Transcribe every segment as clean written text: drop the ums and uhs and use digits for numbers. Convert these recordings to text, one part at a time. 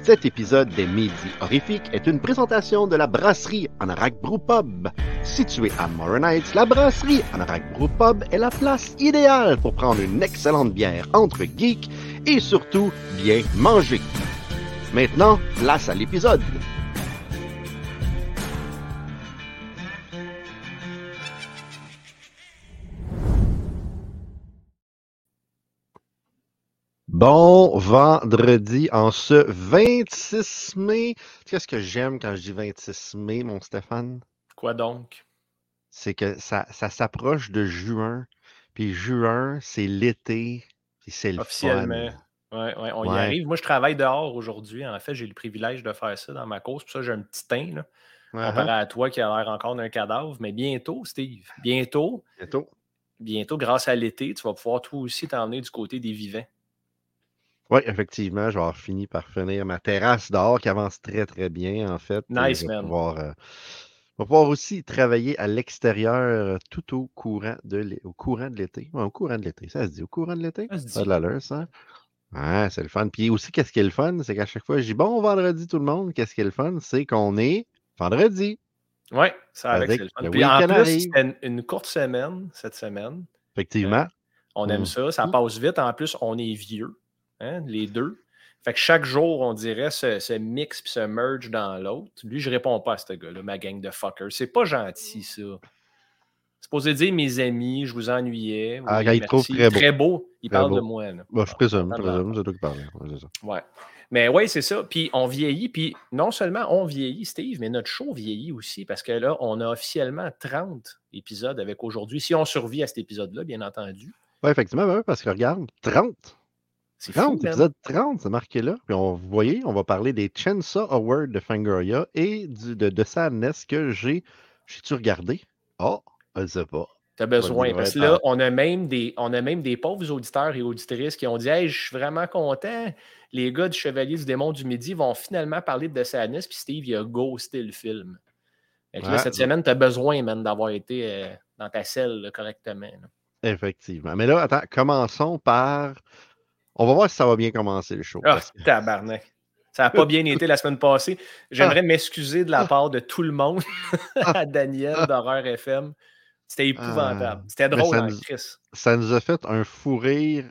Cet épisode des Midis Horrifiques est une présentation de la brasserie Anorak Brew Pub. Située à Morin Heights, la brasserie Anorak Brew Pub est la place idéale pour prendre une excellente bière entre geeks et surtout bien manger. Maintenant, place à l'épisode. Bon vendredi en ce 26 mai. Qu'est-ce que j'aime quand je dis 26 mai, mon Stéphane? Quoi donc? C'est que ça s'approche de juin. Puis juin, c'est l'été. Puis c'est le Officiellement. fun. Ouais, on y arrive. Moi, je travaille dehors aujourd'hui. En fait, j'ai le privilège de faire ça dans ma course. Pour ça, j'ai un petit teint, là, comparé à toi qui a l'air encore d'un cadavre. Mais bientôt, Steve, bientôt, grâce à l'été, tu vas pouvoir toi aussi t'emmener du côté des vivants. Oui, effectivement, je vais avoir fini par finir ma terrasse dehors qui avance très, très bien, en fait. Nice, Je vais man. pouvoir aussi travailler à l'extérieur tout au courant de l'été. Au courant de l'été, ça se dit au courant de l'été? Ça se dit. Ça a de l'allure, ça. Ouais, c'est le fun. Puis aussi, qu'est-ce qui est le fun? C'est qu'à chaque fois, je dis bon vendredi tout le monde. Qu'est-ce qui est le fun? C'est qu'on est vendredi. Oui, ça avec, c'est le fun. Puis en plus, c'était une courte semaine cette semaine. Effectivement. On aime ça. Ça passe vite. En plus, on est vieux, hein, les deux. Fait que chaque jour, on dirait se mix puis se merge dans l'autre. Lui, je réponds pas à ce gars-là, ma gang de fuckers. C'est pas gentil, ça. C'est supposé dire mes amis, je vous ennuyais. Ah, Oui, il trouve très beau. Il parle de moi. Là. Bah, je présume, c'est toi qui parles. Ouais. Mais oui, c'est ça. Puis on vieillit, puis non seulement on vieillit, Steve, mais notre show vieillit aussi, parce que là, on a officiellement 30 épisodes avec aujourd'hui. Si on survit à cet épisode-là, bien entendu. Oui, effectivement, parce que regarde, 30. C'est 30, fou, épisode 30, c'est marqué là. Puis vous voyez, on va parler des Chainsaw Awards de Fangoria et de Sadness que j'ai-tu regardé? Oh, je ne sais pas. Tu as besoin. Parce que là, on a même des pauvres auditeurs et auditrices qui ont dit hey, je suis vraiment content. Les gars du Chevalier du Démon du Midi vont finalement parler de Sadness, puis Steve, il a ghosté le film. Fait que là, cette semaine, tu as besoin, man, d'avoir été dans ta selle là, correctement. Là. Effectivement. Mais là, attends, commençons par. On va voir si ça va bien commencer le show. Ah, tabarnak. Ça n'a pas bien été la semaine passée. J'aimerais m'excuser de la part de tout le monde à Daniel d'Horreur FM. C'était épouvantable. C'était drôle, hein, Chris. Ça nous a fait un fou rire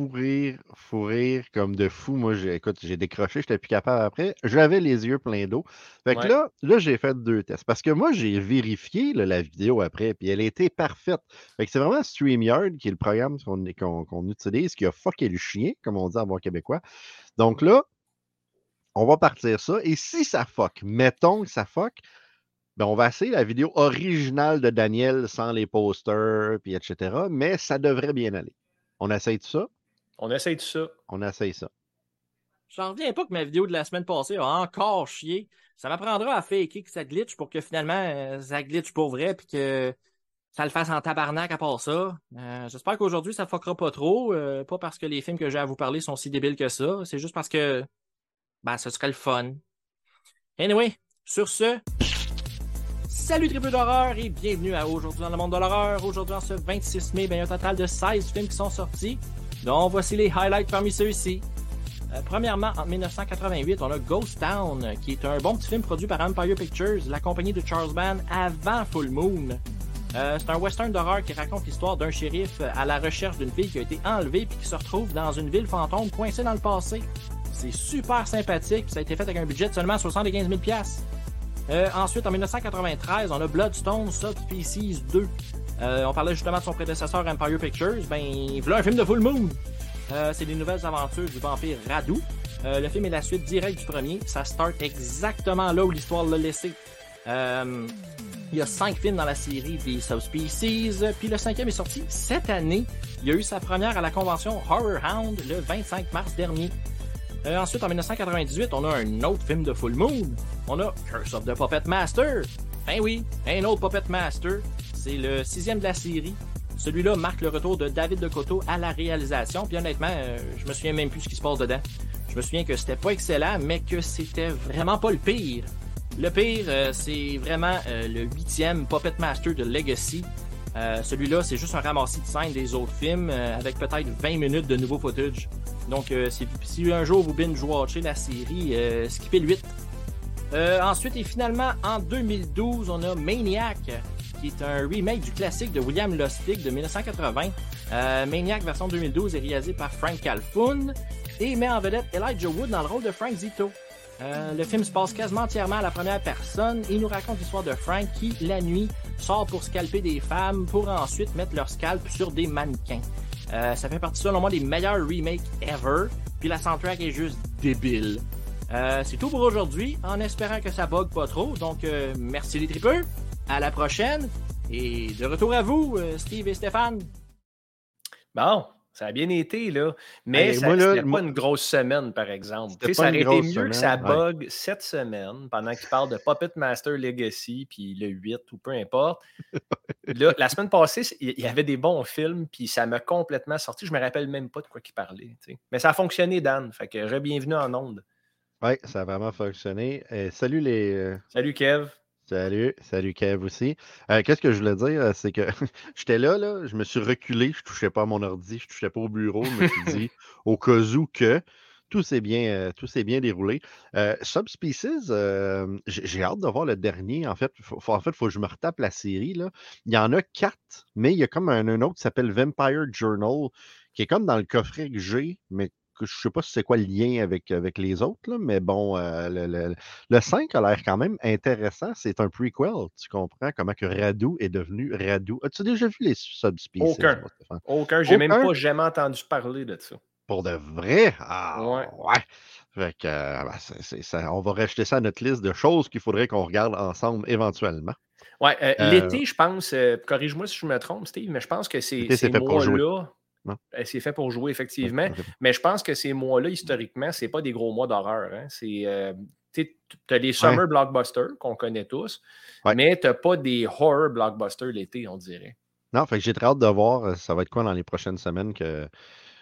comme de fou. Moi, j'ai décroché, j'étais plus capable après. J'avais les yeux pleins d'eau. Fait que là, j'ai fait 2 tests. Parce que moi, j'ai vérifié la vidéo après, puis elle était parfaite. Fait que c'est vraiment StreamYard, qui est le programme qu'on utilise, qui a fucké le chien, comme on dit en bon québécois. Donc là, on va partir ça. Et si ça fuck, mettons que ça fuck, ben on va essayer la vidéo originale de Daniel sans les posters, puis etc. Mais ça devrait bien aller. On essaye tout ça? On essaye tout ça. On essaye ça. J'en reviens pas que ma vidéo de la semaine passée a encore chié. Ça m'apprendra à faker que ça glitch pour que finalement ça glitch pour vrai puis que ça le fasse en tabarnak à part ça. J'espère qu'aujourd'hui ça fuckera pas trop. Pas parce que les films que j'ai à vous parler sont si débiles que ça. C'est juste parce que ce serait le fun. Anyway, sur ce... Salut tribu d'horreur et bienvenue à Aujourd'hui dans le monde de l'horreur. Aujourd'hui, en ce 26 mai, il y a un total de 16 films qui sont sortis. Donc, voici les highlights parmi ceux-ci. Premièrement, en 1988, on a Ghost Town, qui est un bon petit film produit par Empire Pictures, la compagnie de Charles Band avant Full Moon. C'est un western d'horreur qui raconte l'histoire d'un shérif à la recherche d'une fille qui a été enlevée puis qui se retrouve dans une ville fantôme coincée dans le passé. C'est super sympathique, ça a été fait avec un budget de seulement 75 000 $. Ensuite, en 1993, on a Bloodstone Subspecies 2. On parlait justement de son prédécesseur Empire Pictures. Il voulait un film de Full Moon. C'est les nouvelles aventures du vampire Radu. Le film est la suite directe du premier. Ça start exactement là où l'histoire l'a laissé. Il y a 5 films dans la série des Subspecies. Puis le 5e est sorti cette année. Il y a eu sa première à la convention Horror Hound le 25 mars dernier. Ensuite, en 1998, on a un autre film de Full Moon. On a Curse of the Puppet Master. Ben oui, un autre Puppet Master. C'est le 6e de la série. Celui-là marque le retour de David DeCoteau à la réalisation. Puis honnêtement, je me souviens même plus ce qui se passe dedans. Je me souviens que c'était pas excellent, mais que c'était vraiment pas le pire. Le pire, c'est vraiment le 8e Puppet Master de Legacy. Celui-là, c'est juste un ramassis de scènes des autres films avec peut-être 20 minutes de nouveau footage. Donc, si un jour vous binge-watchez la série, skippez le 8. Ensuite, et finalement, en 2012, on a Maniac, qui est un remake du classique de William Lustig de 1980. Maniac version 2012 est réalisé par Frank Calhoun et met en vedette Elijah Wood dans le rôle de Frank Zito. Le film se passe quasiment entièrement à la première personne et nous raconte l'histoire de Frank qui, la nuit, sort pour scalper des femmes pour ensuite mettre leur scalp sur des mannequins. Ça fait partie selon moi des meilleurs remakes ever, puis la soundtrack est juste débile. C'est tout pour aujourd'hui, en espérant que ça bug pas trop. Donc, merci les tripeux, à la prochaine, et de retour à vous, Steve et Stéphane. Bon, ça a bien été, là. Mais c'était pas une grosse semaine, par exemple. Ça aurait été mieux que ça bug cette semaine, pendant qu'il parle de Puppet Master Legacy, puis le 8, ou peu importe. Là, la semaine passée, il y avait des bons films, puis ça m'a complètement sorti. Je me rappelle même pas de quoi il parlait. T'sais. Mais ça a fonctionné, Dan. Fait que re-bienvenue en ondes. Oui, ça a vraiment fonctionné. Salut les... Salut Kev. Salut Kev aussi. Qu'est-ce que je voulais dire? C'est que j'étais là, je me suis reculé, je touchais pas à mon ordi, je touchais pas au bureau, je me suis dit, au cas où que tout s'est bien déroulé. Subspecies, j'ai hâte de voir le dernier. En fait, faut que je me retape la série. Là. Il y en a 4, mais il y a comme un autre qui s'appelle Vampire Journal, qui est comme dans le coffret que j'ai, mais je ne sais pas si c'est quoi le lien avec les autres, là, mais bon, le 5 a l'air quand même intéressant. C'est un prequel, tu comprends comment que Radu est devenu Radu. As-tu déjà vu les Subspecies? Aucun. J'ai même pas jamais entendu parler de ça. Pour de vrai? Ah, ouais. Fait que, on va rajouter ça à notre liste de choses qu'il faudrait qu'on regarde ensemble éventuellement. Ouais, l'été, je pense, corrige-moi si je me trompe, Steve, mais je pense que ces mois-là... C'est fait pour jouer, effectivement. Okay. Mais je pense que ces mois-là, historiquement, c'est pas des gros mois d'horreur. Hein. Tu as des summer blockbusters qu'on connaît tous, mais tu n'as pas des horror blockbusters l'été, on dirait. Non, fait que j'ai très hâte de voir ça va être quoi dans les prochaines semaines que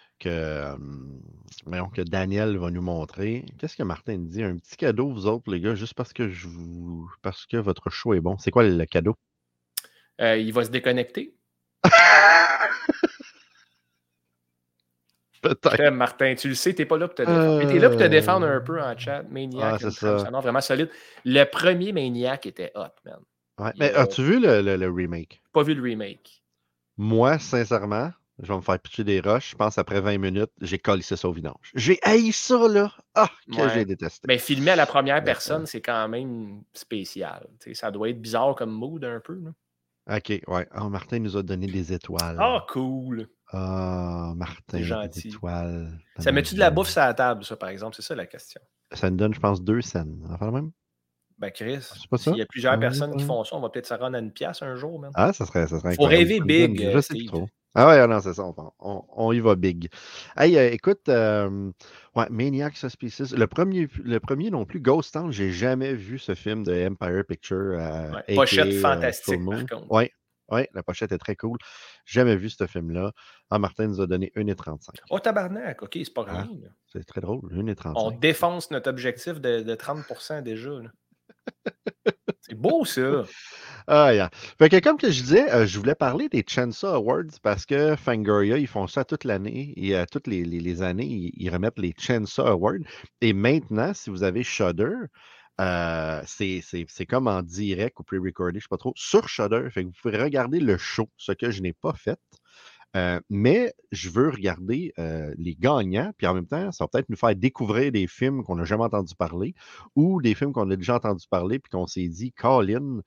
Daniel va nous montrer. Qu'est-ce que Martin dit? Un petit cadeau, vous autres, les gars, juste parce que votre show est bon. C'est quoi le cadeau? Il va se déconnecter. Peut-être. Martin, tu le sais, tu n'es pas là pour te défendre. Tu es là pour te défendre un peu en chat. Maniac, c'est ça. Non, vraiment solide. Le premier Maniac était hot, man. Ouais, mais as-tu vu le remake? Pas vu le remake. Moi, sincèrement, je vais me faire pitcher des rushs. Je pense après 20 minutes, j'ai collé ça au vidange. J'ai haï ça, là. Ah, que j'ai détesté. Mais filmer à la première personne, c'est quand même spécial. T'sais, ça doit être bizarre comme mood un peu. Là. OK, ouais. Oh, Martin nous a donné des étoiles. Ah, cool. Ah, Martin, gentil. Des étoiles. Ça met-tu de la bouffe sur la table, ça, par exemple? C'est ça la question. Ça nous donne, je pense, 2 cents. Enfin, même? Ben, Chris, s'il y a plusieurs personnes qui font ça, on va peut-être se rendre à 1 pièce un jour, même. Ah, ça serait incroyable. Faut rêver big, je sais plus trop. Ah ouais, non, c'est ça, on y va big. Hey, écoute, Maniac Suspicious, le premier non plus, Ghost Town, j'ai jamais vu ce film de Empire Picture. Pochette fantastique, par contre. Oui, la pochette est très cool. Jamais vu ce film-là. Ah, Martin nous a donné 1,35. Oh, tabarnak, OK, c'est pas rien. C'est très drôle, 1,35. On défonce notre objectif de 30% déjà. Là. C'est beau, ça. Ah, yeah. Fait que comme que je disais, je voulais parler des Chainsaw Awards parce que Fangoria, ils font ça toute l'année et toutes les années, ils remettent les Chainsaw Awards. Et maintenant, si vous avez Shudder, c'est comme en direct ou pre-recordé, je ne sais pas trop, sur Shudder. Fait que vous pouvez regarder le show, ce que je n'ai pas fait. Mais je veux regarder les gagnants, puis en même temps, ça va peut-être nous faire découvrir des films qu'on n'a jamais entendu parler ou des films qu'on a déjà entendu parler, puis qu'on s'est dit, Colin,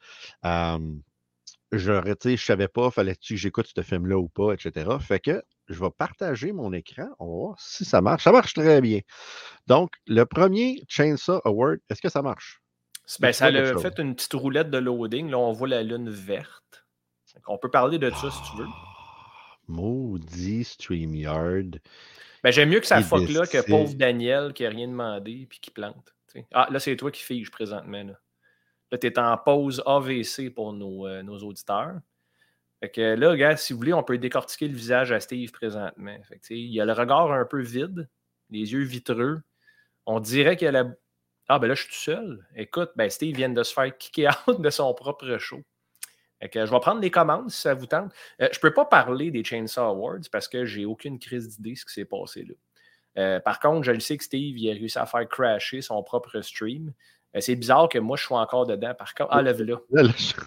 je ne savais pas, fallait-tu que j'écoute ce film-là ou pas, etc. Fait que je vais partager mon écran, on va voir si ça marche. Ça marche très bien. Donc, le premier Chainsaw Award, est-ce que ça marche? Ben, ça a fait une petite roulette de loading. Là, on voit la lune verte. On peut parler de ça si tu veux. Maudit StreamYard. Ben, j'aime mieux que ça fuck là que pauvre Daniel qui n'a rien demandé et qui plante. T'sais. Ah, là, c'est toi qui figes présentement. Là, tu es en pause AVC pour nos auditeurs. Fait que là, gars, si vous voulez, on peut décortiquer le visage à Steve présentement. Fait que, il a le regard un peu vide, les yeux vitreux. On dirait qu'il a la... Ah, ben là, je suis tout seul. Écoute, ben Steve vient de se faire kicker out de son propre show. Fait que, je vais prendre les commandes si ça vous tente. Je ne peux pas parler des Chainsaw Awards parce que j'ai aucune crise d'idée de ce qui s'est passé là. Par contre, je le sais que Steve, il a réussi à faire crasher son propre stream. C'est bizarre que moi, je sois encore dedans. Par contre, lève-le. Là,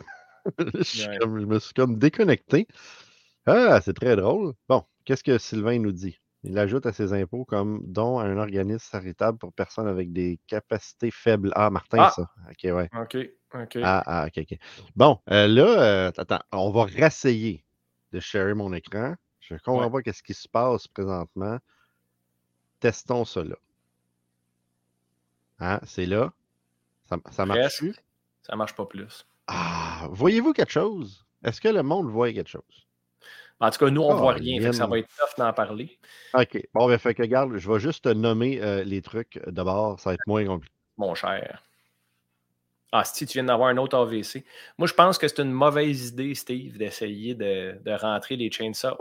je me suis comme déconnecté. Ah, c'est très drôle. Bon, qu'est-ce que Sylvain nous dit? Il ajoute à ses impôts comme don à un organisme charitable pour personnes avec des capacités faibles. Ah, Martin, ça. OK, ouais. OK. OK. Bon, là, attends, on va rasseyer de share mon écran. Je ne comprends pas ce qui se passe présentement. Testons cela. Hein, c'est là. Ça marche-tu? Ça marche pas plus. Ah, voyez-vous quelque chose? Est-ce que le monde voit quelque chose? En tout cas, nous, on ne voit rien. Fait que ça va être tough d'en parler. OK. Bon, ben, fait que regarde, je vais juste te nommer les trucs d'abord. Ça va être moins compliqué. Mon cher. Ah, si tu viens d'avoir un autre AVC. Moi, je pense que c'est une mauvaise idée, Steve, d'essayer de rentrer les chainsaws.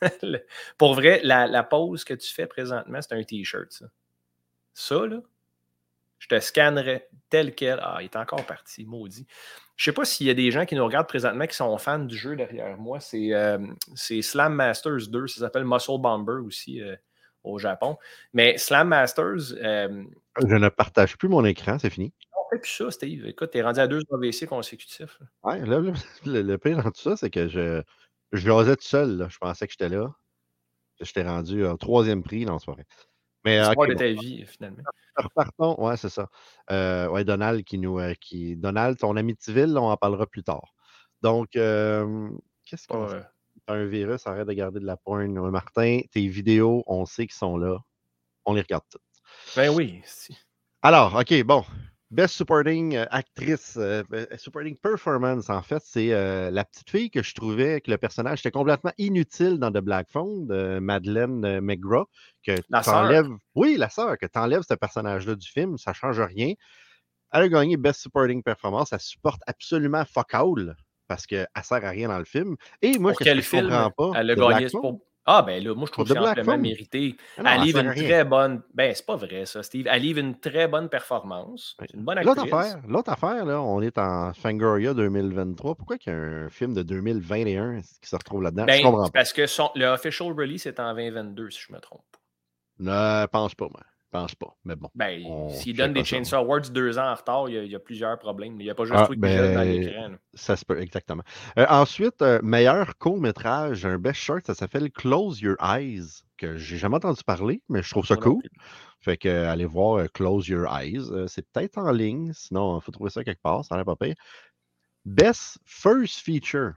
Pour vrai, la pause que tu fais présentement, c'est un T-shirt, ça. Ça, là, je te scannerais tel quel. Ah, il est encore parti, maudit. Je ne sais pas s'il y a des gens qui nous regardent présentement qui sont fans du jeu derrière moi. C'est Slam Masters 2. Ça s'appelle Muscle Bomber aussi au Japon. Mais Slam Masters... je ne partage plus mon écran, c'est fini. On fait plus ça, Steve. Écoute, tu es rendu à 2 AVC consécutifs. Oui, là, le pire dans tout ça, c'est que je jasais tout seul. Là. Je pensais que j'étais là. J'étais rendu au 3e prix dans ce soirée. Mais l'histoire de ta vie, finalement. Repartons, ouais, c'est ça. Ouais, Donald Donald, ton Amityville, on en parlera plus tard. Donc, qu'est-ce qu'on fait? Un virus, arrête de garder de la porn. Ouais, Martin, tes vidéos, on sait qu'ils sont là. On les regarde toutes. Ben oui. Alors, OK, bon. Best Supporting Actrice, Supporting Performance, en fait, c'est la petite fille que je trouvais que le personnage était complètement inutile dans The Black Phone, de Madeleine McGraw. La sœur. Oui, la sœur, que tu enlèves ce personnage-là du film, ça ne change rien. Elle a gagné Best Supporting Performance, elle supporte absolument fuck all, parce qu'elle ne sert à rien dans le film. Et moi, ce que je comprends pas, elle a gagné pour... Ah, ben là, moi, je trouve que c'est amplement mérité. Elle livre une très bonne... Ben, c'est pas vrai, ça, Steve. Elle livre une très bonne performance. C'est une bonne actrice. L'autre affaire, là, on est en Fangoria 2023. Pourquoi il y a un film de 2021 qui se retrouve là-dedans? Ben, je comprends pas. Parce que le official release est en 2022, si je me trompe. Ne pense pas, moi. Pense pas, mais bon. Ben, s'il donne des Chainsaw Awards 2 ans en retard, il y a plusieurs problèmes. Il n'y a pas juste toi qui jeune dans l'écran. Ça se peut, exactement. Ensuite, meilleur court-métrage, un best short, ça s'appelle Close Your Eyes, que j'ai jamais entendu parler, mais je trouve ça cool. Fait que allez voir Close Your Eyes. C'est peut-être en ligne, sinon il faut trouver ça quelque part, ça a l'air pas pire. Best First Feature.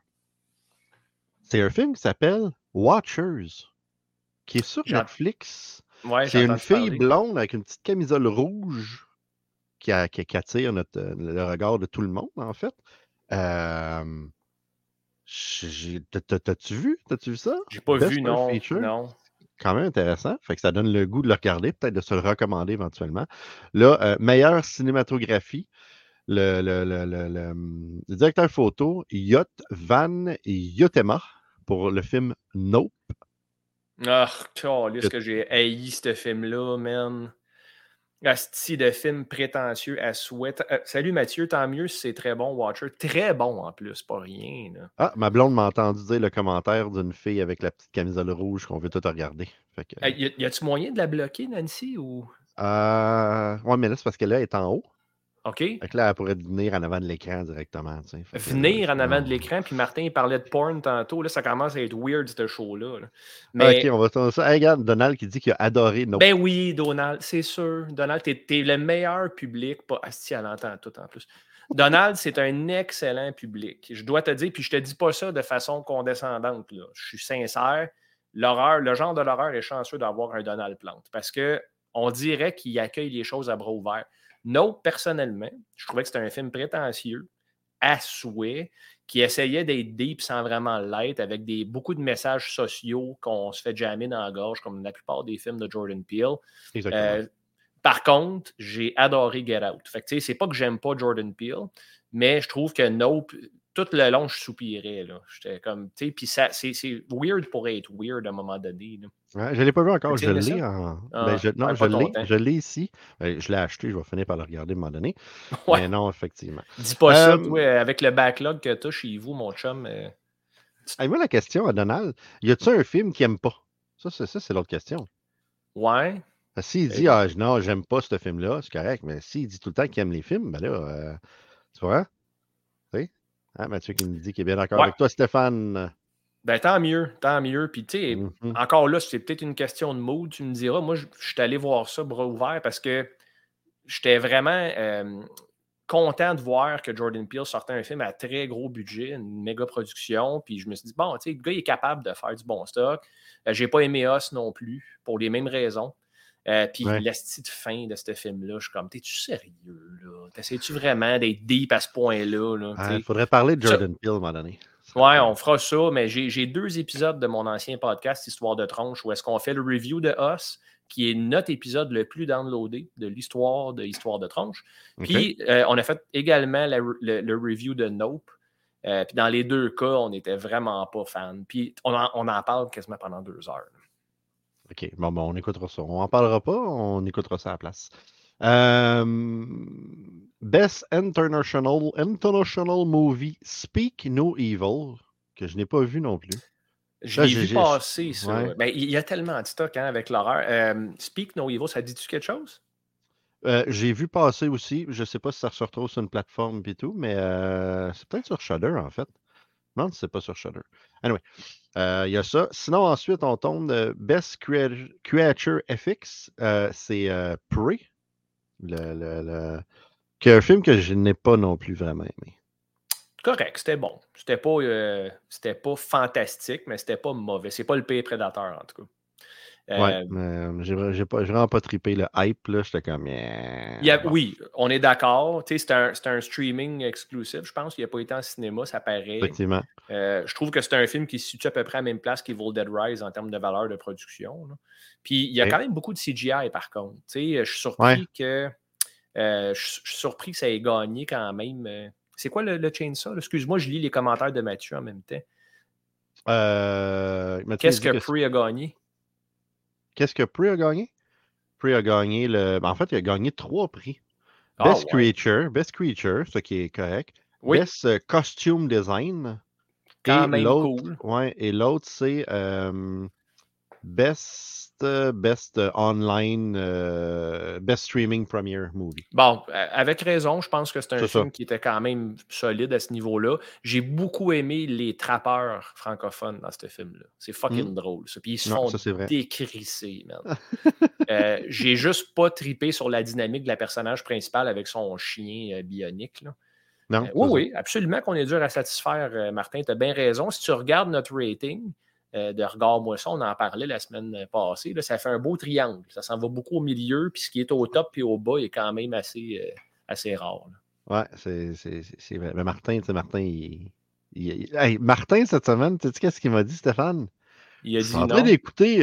C'est un film qui s'appelle Watchers, qui est sur Netflix. Ouais, c'est une fille blonde avec une petite camisole rouge qui attire le regard de tout le monde, en fait. T'as-tu vu? T'as-tu vu ça? J'ai pas vu, non. Quand même intéressant. Fait que ça donne le goût de le regarder, peut-être de se le recommander éventuellement. Là, meilleure cinématographie. Le directeur photo, Yot Van Yotema, pour le film Nope. Ah, est-ce que j'ai haï ce film-là, man? Asti de film prétentieux à souhait. Salut Mathieu, tant mieux si c'est très bon, Watcher. Très bon en plus, pas rien. Là. Ah, ma blonde m'a entendu dire le commentaire d'une fille avec la petite camisole rouge qu'on veut tout regarder. Fait que, y a-tu moyen de la bloquer, Nancy? Ou... ouais, mais là, c'est parce qu'elle est en haut. OK. Fait que là, elle pourrait venir en avant de l'écran directement. Venir en avant de l'écran, puis Martin, il parlait de porn tantôt. Là, ça commence à être weird, ce show-là. Là. Mais... OK, on va tourner ça. Hey, regarde, Donald qui dit qu'il a adoré Nope. Ben oui, Donald, c'est sûr. Donald, t'es le meilleur public. Pas... Asti, elle entend tout en plus. Donald, c'est un excellent public. Je dois te dire, puis je te dis pas ça de façon condescendante. Là. Je suis sincère. Le genre de l'horreur est chanceux d'avoir un Donald Plante parce qu'on dirait qu'il accueille les choses à bras ouverts. Nope, personnellement, je trouvais que c'était un film prétentieux, à souhait, qui essayait d'être deep sans vraiment l'être, avec beaucoup de messages sociaux qu'on se fait jammer dans la gorge, comme la plupart des films de Jordan Peele. Exactement. Par contre, j'ai adoré Get Out. Fait que, c'est pas que j'aime pas Jordan Peele, mais je trouve que Nope, tout le long, je soupirais. Là. J'étais comme, tu sais, puis c'est weird pour être weird à un moment donné. Là. Ouais, je ne l'ai pas vu encore, je l'ai je l'ai ici. Je l'ai acheté, je vais finir par le regarder à un moment donné. Ouais. Mais non, effectivement. Dis pas ça, toi, avec le backlog que tu as chez vous, mon chum. Moi, la question à Donald, y a-tu un film qu'il n'aime pas? Ça, c'est l'autre question. Ouais. S'il dit non, j'aime pas ce film-là, c'est correct, mais s'il dit tout le temps qu'il aime les films, ben là, tu vois? Tu sais? Hein, Mathieu qui me dit qu'il est bien d'accord avec toi, Stéphane. Ben, tant mieux, tant mieux. Puis, tu sais, encore là, c'est peut-être une question de mood, tu me diras. Moi, je suis allé voir ça bras ouverts parce que j'étais vraiment content de voir que Jordan Peele sortait un film à très gros budget, une méga production. Puis, je me suis dit, bon, tu sais, le gars, il est capable de faire du bon stock. J'ai pas aimé Us non plus, pour les mêmes raisons. Puis, l'asti de fin de ce film-là, je suis comme, t'es-tu sérieux, là? T'essaies-tu vraiment d'être deep à ce point-là? Il faudrait parler de Jordan Peele à un moment donné. Ouais, on fera ça, mais j'ai 2 épisodes de mon ancien podcast, Histoire de tronche, où est-ce qu'on fait le review de Us, qui est notre épisode le plus downloadé de l'histoire de Histoire de tronche. Puis, on a fait également le review de Nope. Puis, dans les 2 cas, on n'était vraiment pas fans. Puis, on en parle quasiment pendant 2 heures. OK. Bon, on écoutera ça. On n'en parlera pas, on écoutera ça à la place. Best International Movie, Speak No Evil, que je n'ai pas vu non plus. Je l'ai vu passer, ça. Ouais. Ben, il y a tellement de stock avec l'horreur. Speak No Evil, ça dit-tu quelque chose? J'ai vu passer aussi. Je ne sais pas si ça se retrouve sur une plateforme et tout, mais c'est peut-être sur Shudder, en fait. Non, c'est pas sur Shudder. Anyway, il y a ça. Sinon, ensuite, on tombe de Best Creature FX. C'est Prey. Qui est un film que je n'ai pas non plus vraiment aimé. Correct, c'était bon. C'était pas fantastique, mais c'était pas mauvais. C'est pas le pire prédateur, en tout cas. J'ai vraiment pas trippé le hype, là. J'étais comme. Oui, on est d'accord. C'est un streaming exclusif, je pense. Il n'a pas été en cinéma, ça paraît. Effectivement. Je trouve que c'est un film qui se situe à peu près à la même place qu'Evil Dead Rise en termes de valeur de production. Là. Puis il y a quand même beaucoup de CGI, par contre. Je suis surpris que. Je suis surpris que ça ait gagné quand même. C'est quoi le chainsaw? Là? Excuse-moi, je lis les commentaires de Mathieu en même temps. Qu'est-ce que Prey a gagné? Qu'est-ce que Prey a gagné? Prey a gagné en fait, il a gagné 3 prix. Best Creature, ce qui est correct. Oui. Best Costume Design. Quand même cool. Et l'autre, c'est Best Online, Best Streaming Premiere Movie. Bon, avec raison, je pense que c'est un film qui était quand même solide à ce niveau-là. J'ai beaucoup aimé les trappeurs francophones dans ce film-là. C'est fucking drôle, ça. Puis ils se font décrisser, man. J'ai juste pas trippé sur la dynamique de la personnage principale avec son chien bionique, là. Non, oui, absolument qu'on est dur à satisfaire, Martin. Tu as bien raison. Si tu regardes notre rating de Regarde-moi ça, on en parlait la semaine passée, là, ça fait un beau triangle. Ça s'en va beaucoup au milieu, puis ce qui est au top et au bas est quand même assez rare. Là. Ouais, c'est vrai. Mais Martin, tu sais, hey, Martin, cette semaine, tu sais qu'est-ce qu'il m'a dit, Stéphane? Il a dit non. En train d'écouter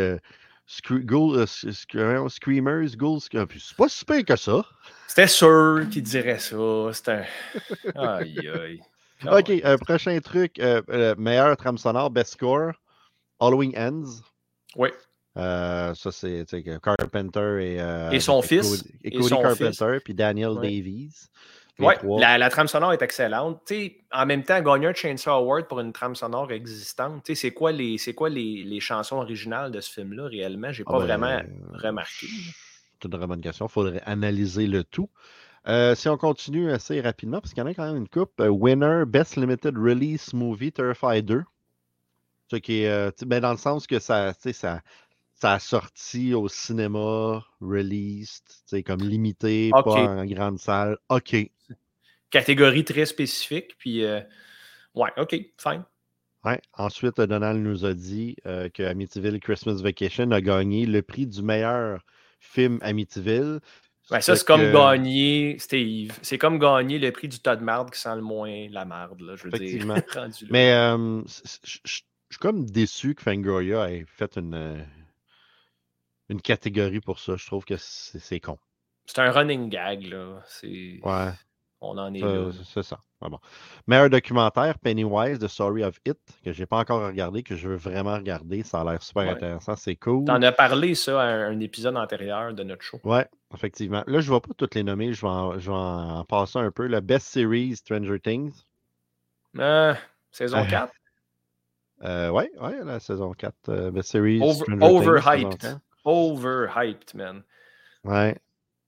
Screamers, Ghouls. C'est pas si pire que ça. C'était sûr qu'il dirait ça. C'était aïe, aïe. OK, prochain truc. Meilleur trame sonore, best score, Halloween Ends. Oui. Ça, c'est Carpenter et son fils. Cody Carpenter, puis Daniel Davies. Oui, la trame sonore est excellente. T'sais, en même temps, gagner un Chainsaw Award pour une trame sonore existante, c'est quoi les chansons originales de ce film-là réellement? J'ai pas vraiment remarqué. C'est une très bonne question. Il faudrait analyser le tout. Si on continue assez rapidement, parce qu'il y en a quand même une coupe. Winner, Best Limited Release Movie, Terrifier 2. Ce qui est dans le sens que ça a sorti au cinéma, released, comme limité, pas en grande salle. OK. Catégorie très spécifique, puis ouais, OK, fine. Ouais. Ensuite, Donald nous a dit que Amityville Christmas Vacation a gagné le prix du meilleur film Amityville. Ouais, ça, c'est comme gagner, Steve. C'est comme gagner le prix du tas de marde qui sent le moins la marde, là, je veux dire. Mais je suis comme déçu que Fangoria ait fait une catégorie pour ça. Je trouve que c'est con. C'est un running gag, là. Ouais. On en est là. C'est ça. Ah bon. Meilleur documentaire, Pennywise, The Story of It, que j'ai pas encore regardé, que je veux vraiment regarder. Ça a l'air super intéressant. C'est cool. T'en as parlé, ça, à un épisode antérieur de notre show. Ouais, effectivement. Là, je ne vais pas toutes les nommer. Je vais en passer un peu. La Best Series, Stranger Things. Saison 4? Ouais, la saison 4. Best Series, Overhyped. overhyped, man. Ouais.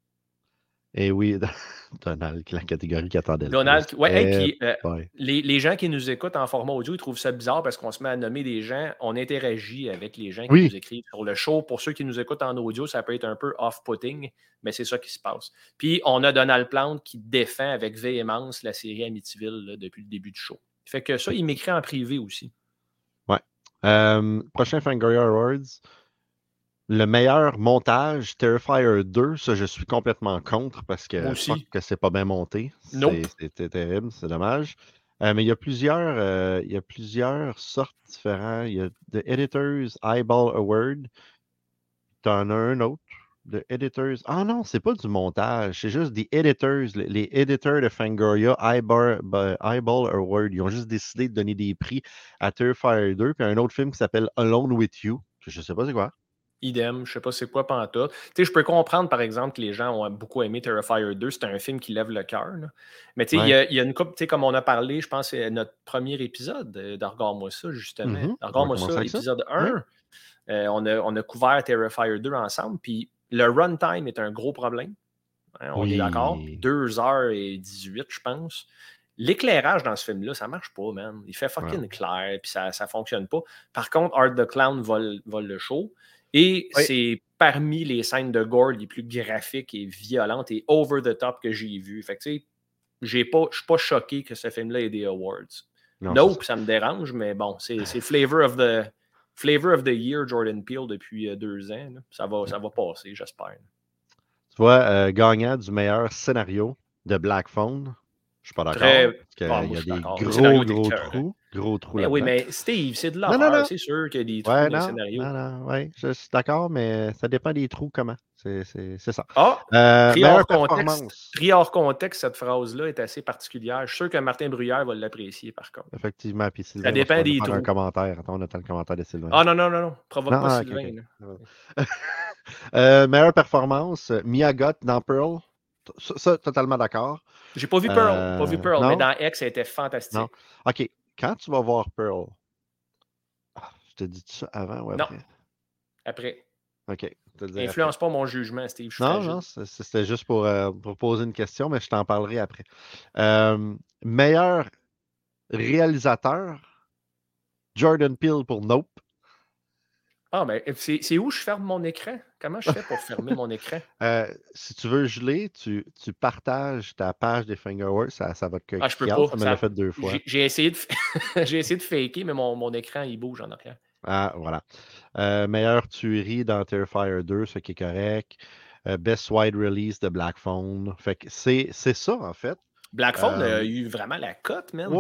Et oui, Donald, la catégorie qui attendait Donald, le plus. Ouais, puis les gens qui nous écoutent en format audio, ils trouvent ça bizarre parce qu'on se met à nommer des gens, on interagit avec les gens qui nous écrivent sur le show. Pour ceux qui nous écoutent en audio, ça peut être un peu off-putting, mais c'est ça qui se passe. Puis on a Donald Plante qui défend avec véhémence la série Amityville là, depuis le début du show. Fait que ça, il m'écrit en privé aussi. Ouais. Prochain Fangoria Awards. Le meilleur montage, Terrifier 2, ça je suis complètement contre parce que c'est pas bien monté. C'était terrible, c'est dommage. Mais il y a plusieurs sortes différentes. Il y a The Editor's Eyeball Award. T'en as un autre. The Editors. Ah non, c'est pas du montage. C'est juste des editors. Les éditeurs de Fangoria Eyeball Award. Ils ont juste décidé de donner des prix à Terrifier 2 puis à un autre film qui s'appelle Alone with You. Je sais pas c'est quoi. Idem, je sais pas c'est quoi pantoute. Tu sais, je peux comprendre, par exemple, que les gens ont beaucoup aimé Terrifier 2. C'est un film qui lève le cœur. Mais tu sais, il y a une couple, tu sais, comme on a parlé, je pense que c'est notre premier épisode d'Regarde-moi ça, justement. Regarde-moi ça, épisode 1. On a couvert Terrifier 2 ensemble, puis le runtime est un gros problème. Hein, on est d'accord. 2h18, je pense. L'éclairage dans ce film-là, ça marche pas, man. Il fait fucking clair, puis ça fonctionne pas. Par contre, Art the Clown vole le show. Et c'est parmi les scènes de gore les plus graphiques et violentes et over the top que j'ai vues. Fait que tu sais, je suis pas choqué que ce film-là ait des awards. Nope, ça me dérange, mais bon, c'est Flavor of the Year Jordan Peele depuis 2 ans. Là. Ça va passer, j'espère. Tu vois, gagnant du meilleur scénario de Black Phone. Je suis pas d'accord. Parce qu'il y a des gros trous là-dedans. Oui, mais Steve, c'est de l'horreur. C'est sûr qu'il y a des trous dans le scénario. Oui, je suis d'accord, mais ça dépend des trous comment. C'est ça. Pris hors contexte, cette phrase-là est assez particulière. Je suis sûr que Martin Bruyère va l'apprécier, par contre. Effectivement. Puis Sylvain, ça dépend des trous. Un commentaire. Attends, on attend le commentaire de Sylvain. Ah non. Provoque pas Sylvain. Okay. Meilleure performance, Mia Goth dans Pearl. Ça, totalement d'accord. J'ai pas vu Pearl, mais dans X, elle était fantastique. Non. OK. Quand tu vas voir Pearl, je te dis ça avant ou après? Non. Après. OK. Influence pas mon jugement, Steve. Non, c'était juste pour poser une question, mais je t'en parlerai après. Meilleur réalisateur, Jordan Peele pour Nope. Ah, mais c'est où je ferme mon écran? Comment je fais pour fermer mon écran? Si tu veux geler, tu partages ta page des Fangoria Awards, ça va te je peux pas. Ça me l'a fait 2 fois. J'ai essayé de faker, mais mon écran, il bouge en arrière. Ah, voilà. Meilleure tuerie dans Terrifier 2, ce qui est correct. Best Wide Release de Black Phone. Fait que c'est ça, en fait. Black Phone a eu vraiment la cote, man.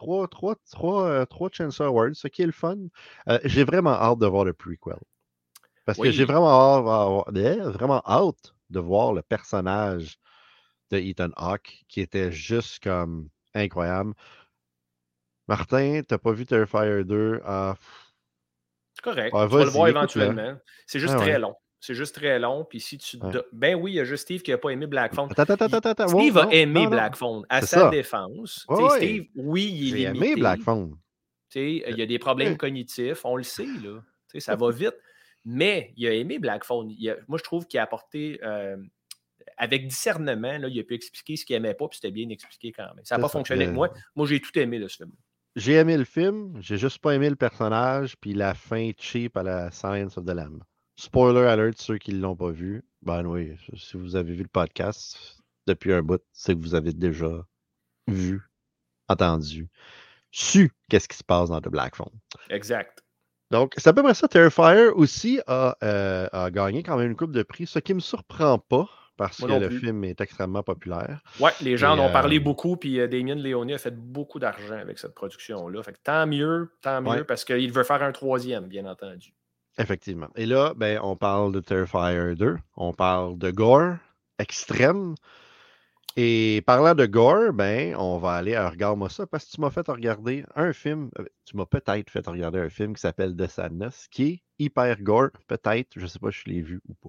Trois Chance Awards, ce qui est le fun. J'ai vraiment hâte de voir le prequel. Parce que j'ai vraiment hâte de voir le personnage de Ethan Hawke qui était juste comme incroyable. Martin, t'as pas vu Terrifier 2? C'est correct. Tu vas le voir éventuellement. C'est juste très long. C'est juste très long. Puis si tu. Ben oui, il y a juste Steve qui n'a pas aimé Black Phone. Steve a aimé Black Phone. À sa défense. Steve, oui, il est limité. J'ai aimé Black Phone. Il y a des problèmes cognitifs. On le sait, là. Ça va vite. Mais il a aimé Black Phone. Moi, je trouve qu'il a apporté. Avec discernement, là, il a pu expliquer ce qu'il n'aimait pas, puis c'était bien expliqué quand même. Ça n'a pas fonctionné avec moi. Moi, j'ai tout aimé de ce film. J'ai aimé le film, j'ai juste pas aimé le personnage, puis la fin cheap à la Silence of the Lamb. Spoiler alert, ceux qui ne l'ont pas vu. Ben oui, si vous avez vu le podcast depuis un bout, c'est que vous avez déjà vu, entendu, su qu'est-ce qui se passe dans The Black Phone. Exact. Donc, c'est à peu près ça. Terrifier aussi a gagné quand même une coupe de prix, ce qui ne me surprend pas. Parce que le film est extrêmement populaire. Oui, les gens en ont parlé beaucoup, puis Damien Leone a fait beaucoup d'argent avec cette production-là. Fait que tant mieux, parce qu'il veut faire un 3e, bien entendu. Effectivement. Et là, ben, on parle de Terrifier 2, on parle de gore extrême. Et parlant de gore, ben, on va aller à Regarde-moi ça, parce que tu m'as fait regarder un film, tu m'as peut-être fait regarder un film qui s'appelle The Sadness, qui est hyper gore, peut-être, je ne sais pas si je l'ai vu ou pas.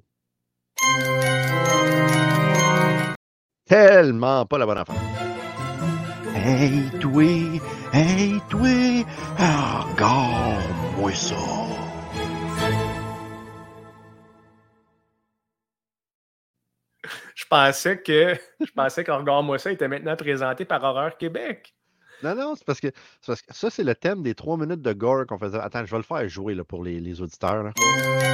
Tellement pas la bonne affaire. Hey toi, regarde-moi ça. Je pensais qu'en Regarde-moi ça était maintenant présenté par Horreur Québec. Non, c'est parce que ça, c'est le thème des 3 minutes de gore qu'on faisait. Attends, je vais le faire jouer là, pour les auditeurs. Là.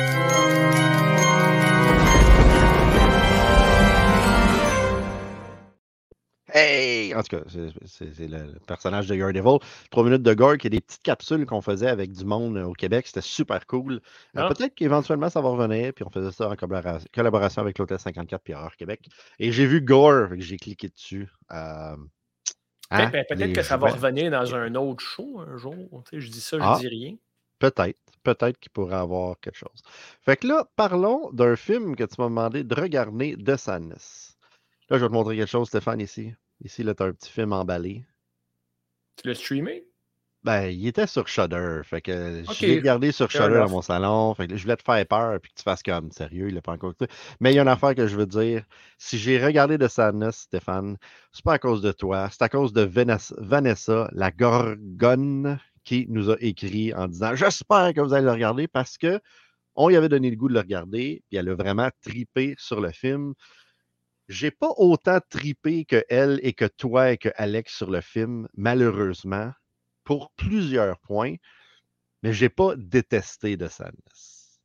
Hey! En tout cas, c'est le personnage de Your Devil. 3 minutes de gore, qui est des petites capsules qu'on faisait avec du monde au Québec. C'était super cool. Peut-être qu'éventuellement, ça va revenir. Puis on faisait ça en collaboration avec l'Hôtel 54 puis Horreur Québec. Et j'ai vu Gore, j'ai cliqué dessus. Peut-être que ça va revenir dans un autre show un jour. Je dis ça, je dis rien. Peut-être qu'il pourrait avoir quelque chose. Fait que là, parlons d'un film que tu m'as demandé de regarder, The Sadness. Là, je vais te montrer quelque chose, Stéphane, ici. Ici, là, tu as un petit film emballé. Tu l'as streamé? Ben, il était sur Shudder. Fait que je l'ai regardé sur Shudder dans mon salon. Fait que je voulais te faire peur et que tu fasses comme sérieux, il l'a pas encore écouté. Mais il y a une affaire que je veux dire. Si j'ai regardé The Sadness, Stéphane, c'est pas à cause de toi, c'est à cause de Vanessa, la gorgone, qui nous a écrit en disant j'espère que vous allez le regarder parce que on lui avait donné le goût de le regarder, puis elle a vraiment tripé sur le film. J'ai pas autant tripé que elle et que toi et que Alex sur le film, malheureusement, pour plusieurs points, mais j'ai pas détesté The Sadness.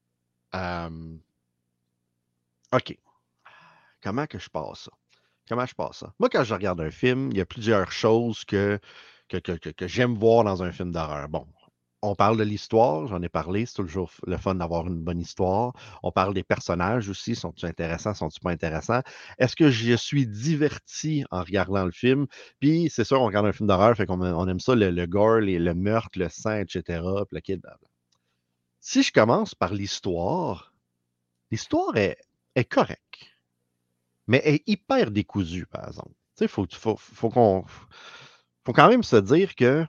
OK. Comment que je passe ça? Comment je passe ça? Moi, quand je regarde un film, il y a plusieurs choses que j'aime voir dans un film d'horreur. Bon, on parle de l'histoire, j'en ai parlé, c'est toujours le fun d'avoir une bonne histoire. On parle des personnages aussi, sont-ils intéressants, sont-ils pas intéressants? Est-ce que je suis diverti en regardant le film? Puis, c'est sûr, on regarde un film d'horreur, fait qu'on aime ça, le gore, le meurtre, le sang, etc. Puis le kid, blablabla. Si je commence par l'histoire est correcte, mais est hyper décousue, par exemple. Tu sais, faut quand même se dire que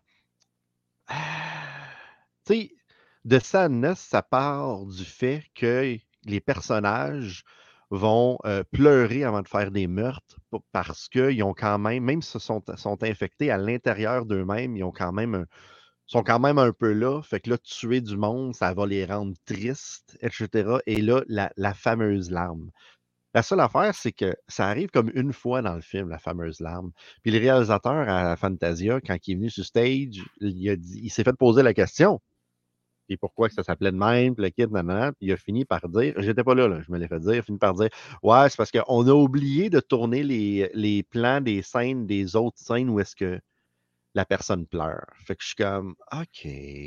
tu sais, de Sadness, ça part du fait que les personnages vont pleurer avant de faire des meurtres parce qu'ils ont quand même s'ils sont infectés à l'intérieur d'eux-mêmes, sont quand même un peu là. Fait que là, tuer du monde, ça va les rendre tristes, etc. Et là, la fameuse larme. La seule affaire, c'est que ça arrive comme une fois dans le film, la fameuse larme. Puis le réalisateur à Fantasia, quand il est venu sur stage, il s'est fait poser la question. Et pourquoi que ça s'appelait de même, puis le kid, nanana, puis il a fini par dire, j'étais pas là, je me l'ai fait dire, il a fini par dire, ouais, c'est parce qu'on a oublié de tourner les plans des scènes, des autres scènes où est-ce que la personne pleure. Fait que je suis comme, OK.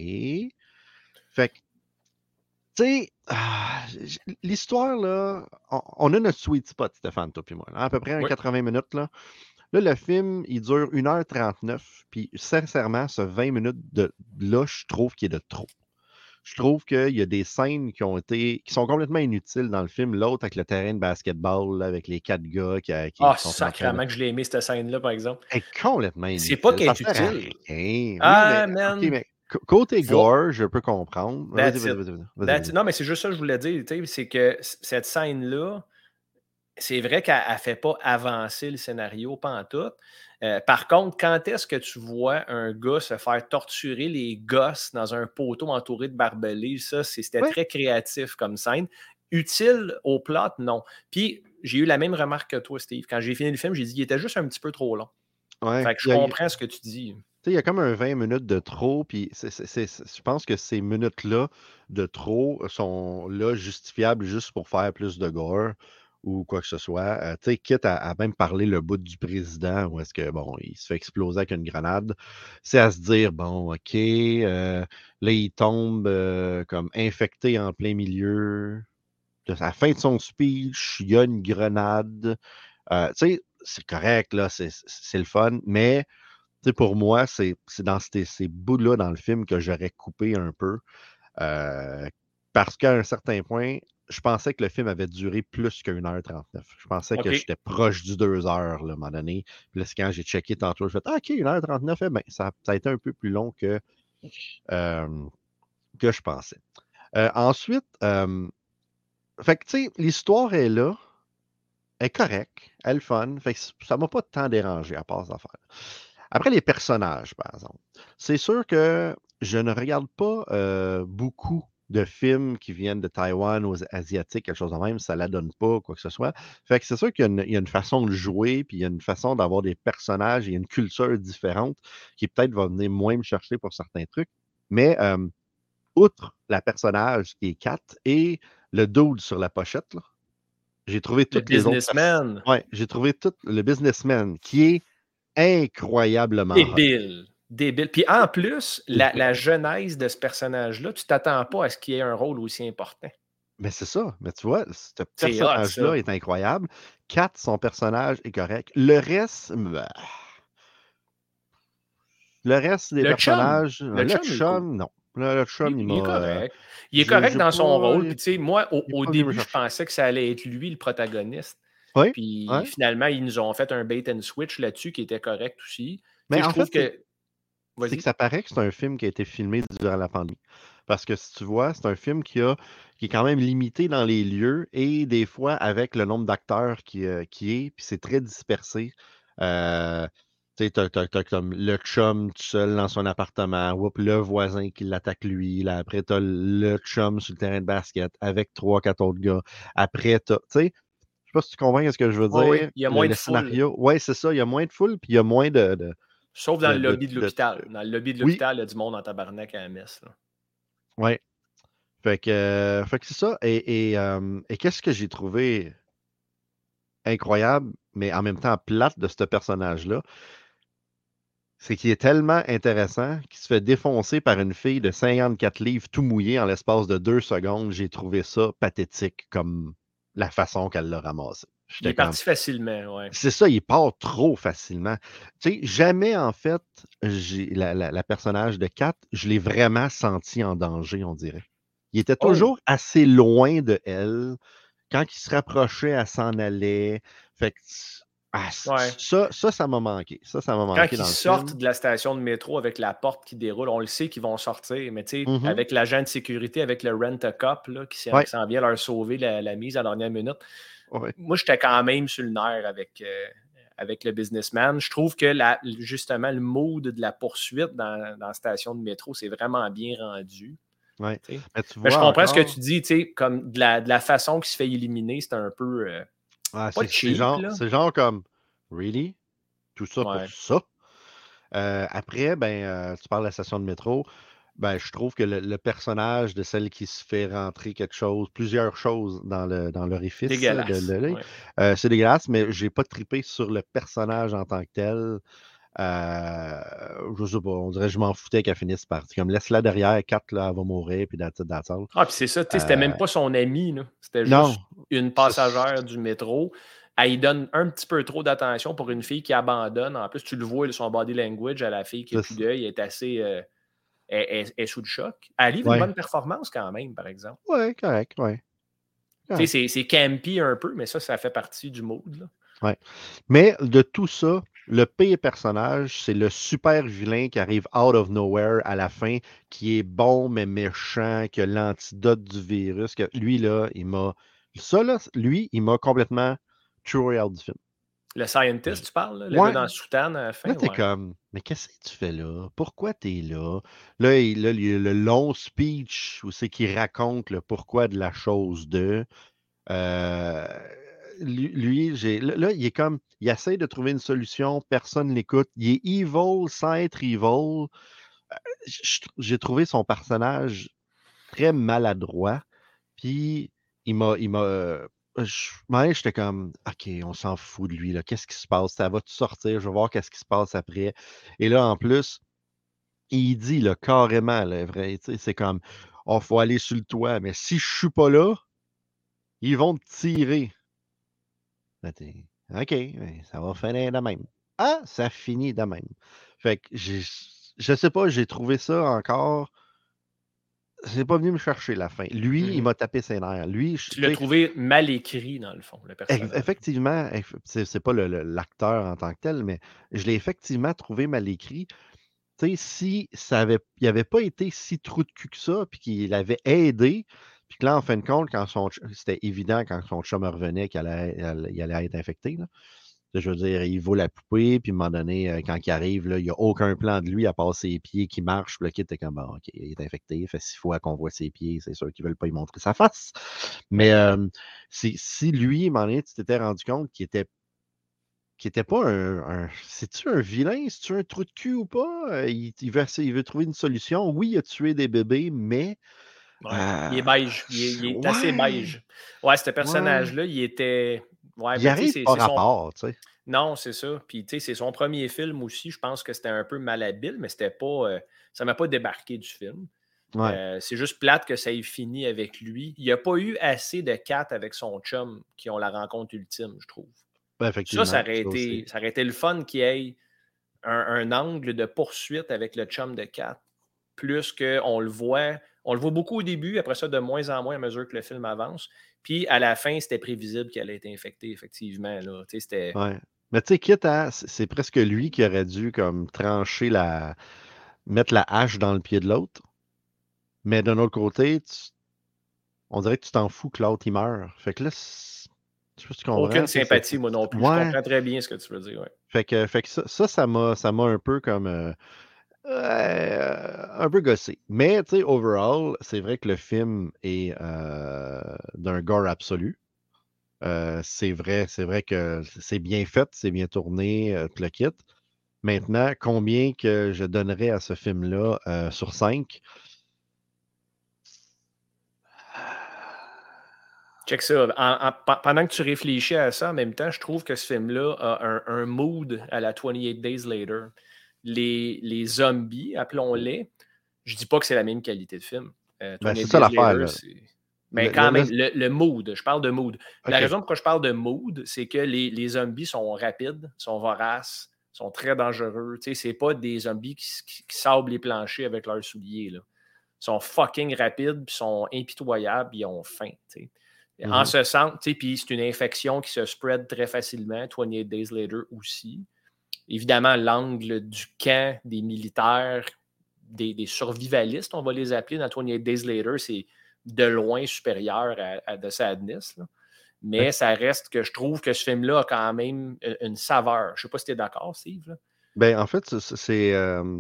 Fait que, tu sais, l'histoire, là, on a notre sweet spot, Stéphane, toi puis moi, là, à peu près 80 minutes, là. Là, le film, il dure 1h39, puis sincèrement, ce 20 minutes là, je trouve qu'il est de trop. Je trouve qu'il y a des scènes qui sont complètement inutiles dans le film. L'autre avec le terrain de basketball, là, avec les 4 gars qui sont sacrément que je l'ai aimé, cette scène-là, par exemple. Elle est complètement inutile. C'est pas qu'elle est utile. Man. Okay, mais côté gore, je peux comprendre. Vas-y. Non, mais c'est juste ça que je voulais dire. C'est que cette scène-là, c'est vrai qu'elle ne fait pas avancer le scénario pantoute. Par contre, quand est-ce que tu vois un gars se faire torturer les gosses dans un poteau entouré de barbelés? Ça, c'était très créatif comme scène. Utile au plot, non. Puis, j'ai eu la même remarque que toi, Steve. Quand j'ai fini le film, j'ai dit qu'il était juste un petit peu trop long. Fait que je comprends ce que tu dis. Il y a comme un 20 minutes de trop, puis je pense que ces minutes-là de trop sont là justifiables juste pour faire plus de gore ou quoi que ce soit. Quitte à même parler le bout du président, où est-ce que, bon, il se fait exploser avec une grenade, c'est à se dire, bon, OK, là, il tombe comme infecté en plein milieu. À la fin de son speech, il y a une grenade. C'est correct, là, c'est le fun, mais pour moi, c'est dans ces bouts-là dans le film que j'aurais coupé un peu. Parce qu'à un certain point, je pensais que le film avait duré plus que 1h39. Je pensais que j'étais proche du 2 heures, là, à un moment donné. Puis là, quand j'ai checké tantôt, je fait OK, 1h39, ça a été un peu plus long que je pensais. Ensuite, fait que, tu sais, l'histoire est là. Elle est correcte. Elle est fun. Fait que ça m'a pas tant dérangé à part cette affaire. Après, les personnages, par exemple. C'est sûr que je ne regarde pas beaucoup de films qui viennent de Taïwan ou asiatiques, quelque chose de même, ça la donne pas, quoi que ce soit. Fait que c'est sûr qu'il y a une façon de jouer, puis il y a une façon d'avoir des personnages, il y a une culture différente qui peut-être va venir moins me chercher pour certains trucs. Mais outre la personnage qui est Kat et le dude sur la pochette, là, j'ai trouvé Le toutes les autres businessman. Ouais, j'ai trouvé tout le businessman qui est incroyablement hot. Débile. Débile. Puis en plus, la genèse de ce personnage-là, tu t'attends pas à ce qu'il ait un rôle aussi important. Mais c'est ça. Mais tu vois, ce C'est hot, personnage-là ça. est incroyable. Kat, son personnage est correct. Le reste, des Le chum. personnages, Le le chum est cool. chum, non. Le chum, Il est correct. Il est j'ai correct dans son pas, rôle. Puis, tu sais, moi, il est au pas venu me début, je chercher. pensais que ça allait être lui le protagoniste. Oui, Puis ouais. finalement, ils nous ont fait un bait and switch là-dessus qui était correct aussi. Mais Tu sais, je en trouve fait, que. c'est que Vas-y. ça paraît que c'est un film qui a été filmé durant la pandémie. Parce que si tu vois, c'est un film qui est quand même limité dans les lieux et des fois avec le nombre d'acteurs qui est, puis c'est très dispersé. Tu sais, t'as comme le chum tout seul dans son appartement, whoop, le voisin qui l'attaque lui. Là, après, t'as le chum sur le terrain de basket avec 3, 4 autres gars. Après, tu sais, je sais pas si tu comprends ce que je veux Oh, oui, dire. il y a moins de Le foule. scénario, ouais, c'est ça, il y a moins de foule, puis il y a moins Sauf dans le lobby de de l'hôpital. Dans le lobby de oui, l'hôpital, il y a du monde en tabarnak à la messe. Là. ouais. Fait que c'est ça. Et qu'est-ce que j'ai trouvé incroyable, mais en même temps plate de ce personnage-là, c'est qu'il est tellement intéressant qu'il se fait défoncer par une fille de 54 livres tout mouillé en l'espace de 2 secondes. J'ai trouvé ça pathétique comme la façon qu'elle l'a ramassé. Il est J'étais comme, parti facilement, ouais. c'est ça, il part trop facilement. Tu sais, jamais en fait, la personnage de Kat, je l'ai vraiment senti en danger, on dirait. Il était Oh, toujours assez loin de elle. Quand il se rapprochait, elle s'en allait. Fait que ouais. ça m'a manqué. Ça m'a Quand manqué ils dans le sortent film. de la station de métro avec la porte qui déroule, on le sait qu'ils vont sortir, mais tu sais, Mhm. avec l'agent de sécurité, avec le rent-a-cop qui Ouais, s'en vient leur sauver la mise à la dernière minute, ouais. moi, j'étais quand même sur le nerf avec le businessman. Je trouve que justement, le mood de la poursuite dans la station de métro, c'est vraiment bien rendu. Ouais. Tu sais. Mais tu Mais je vois comprends ce que encore, tu dis, tu sais, comme de la façon qu'il se fait éliminer, c'est un peu pas c'est cheap, genre, là. c'est genre comme, really? Tout ça pour Ouais. ça? Après, ben, tu parles de la station de métro. Ben, je trouve que le personnage de celle qui se fait rentrer quelque chose, plusieurs choses dans l'orifice de Dégueulasse. l'œil, Ouais. c'est dégueulasse, mais j'ai pas trippé sur le personnage en tant que tel. Je sais pas, on dirait que je m'en foutais qu'elle finisse par. C'est comme laisse-la derrière, 4, là, elle va mourir, puis that's all. Ah, puis c'est ça, tu sais, c'était Euh, même pas son ami, là. C'était non, juste une ça, passagère du métro. Elle y donne un petit peu trop d'attention pour une fille qui abandonne. En plus, tu le vois, son body language à la fille qui n'a plus d'œil est assez. Est sous le choc. Elle livre une ouais, bonne performance quand même, par exemple. ouais, correct, ouais. Tu Correct, sais, c'est campy un peu, mais ça fait partie du mood. Là. ouais. Mais de tout ça, le pire personnage, c'est le super vilain qui arrive out of nowhere à la fin, qui est bon mais méchant, qui a l'antidote du virus. Que lui, là, il m'a. Ça, là, lui, il m'a complètement tué out du film. Le scientist, tu parles, là, le gars Ouais, dans la soutane à la là, fin, t'es ouais. comme, mais qu'est-ce que tu fais là? Pourquoi t'es là? Là, il y a le long speech où c'est qu'il raconte le pourquoi de la chose de. Euh, lui, là, il est comme, il essaie de trouver une solution, personne ne l'écoute. Il est evil sans être evil. J'ai trouvé son personnage très maladroit. Puis, j'étais comme, OK, on s'en fout de lui, là. Qu'est-ce qui se passe? Ça va tout sortir? Je vais voir qu'est-ce qui se passe après. Et là, en plus, il dit, là, carrément, là, vrai, tu sais, c'est comme, oh, faut aller sur le toit, mais si je suis pas là, ils vont te tirer. Là, OK, ben, ça va finir de même. Ah, ça finit de même. Fait que je sais pas, j'ai trouvé ça encore. C'est pas venu me chercher la fin. Lui, il Mhm. m'a tapé ses nerfs. Lui, Tu l'as trouvé mal écrit, dans le fond, le personnage. effectivement, c'est pas l'acteur en tant que tel, mais je l'ai effectivement trouvé mal écrit. Tu sais, si il avait pas été si trou de cul que ça, puis qu'il avait aidé, puis que là, en fin de compte, c'était évident quand son chum revenait il allait être infecté, là. Je veux dire, il vaut la poupée, puis à un moment donné, quand il arrive, là, il n'y a aucun plan de lui à part ses pieds qui marchent. Puis le kid est comme, bon, OK, il est infecté. Fait 6 fois qu'on voit ses pieds, c'est sûr qu'ils ne veulent pas y montrer sa face. Mais si lui, à un moment donné, tu t'étais rendu compte qu'il était pas c'est-tu un vilain? C'est-tu un trou de cul ou pas? Il veut trouver une solution. Oui, il a tué des bébés, mais. Ouais. Il est beige. Il est assez beige. Ouais, ce personnage-là, il était. Ouais, il arrive par rapport, tu sais. Non, c'est ça. Puis, tu sais, c'est son premier film aussi. Je pense que c'était un peu malhabile, mais c'était pas. Ça m'a pas débarqué du film. Ouais. C'est juste plate que ça ait fini avec lui. Il n'y a pas eu assez de Kat avec son chum qui ont la rencontre ultime, je trouve. Ben, effectivement. Ça aurait été le fun qu'il y ait un angle de poursuite avec le chum de Kat. Plus qu'on le voit. On le voit beaucoup au début, après ça, de moins en moins à mesure que le film avance. Puis à la fin, c'était prévisible qu'elle ait été infectée, effectivement. Là. C'était... Ouais. Mais tu sais, quitte à. C'est presque lui qui aurait dû comme trancher mettre la hache dans le pied de l'autre. Mais d'un autre côté, on dirait que tu t'en fous que l'autre il meurt. Fait que là, je sais pas si tu comprends. Aucune sympathie, moi non plus. Ouais. Je comprends très bien ce que tu veux dire. Ouais. Fait que ça m'a un peu comme. Un peu gossé. Mais, tu sais, overall, c'est vrai que le film est d'un gore absolu. C'est vrai que c'est bien fait, c'est bien tourné, tout le kit. Maintenant, combien que je donnerais à ce film-là sur 5? Check ça. Pendant que tu réfléchis à ça, en même temps, je trouve que ce film-là a un mood à la 28 Days Later. Les zombies, appelons-les, je dis pas que c'est la même qualité de film. Ben, c'est ça l'affaire, là. Mais quand même, le mood, je parle de mood. Okay. La raison pourquoi je parle de mood, c'est que les zombies sont rapides, sont voraces, sont très dangereux. Tu sais, c'est pas des zombies qui sablent les planchers avec leurs souliers. Là. Ils sont fucking rapides, puis sont impitoyables, ils ont faim. Tu sais. En ce sens, tu sais, puis c'est une infection qui se spread très facilement, 28 Days Later aussi. Évidemment, l'angle du camp des militaires, des survivalistes, on va les appeler dans 28 Days Later, c'est de loin supérieur à The Sadness. Là. Mais ça reste que je trouve que ce film-là a quand même une saveur. Je ne sais pas si tu es d'accord, Steve. Là. Ben, en fait, c'est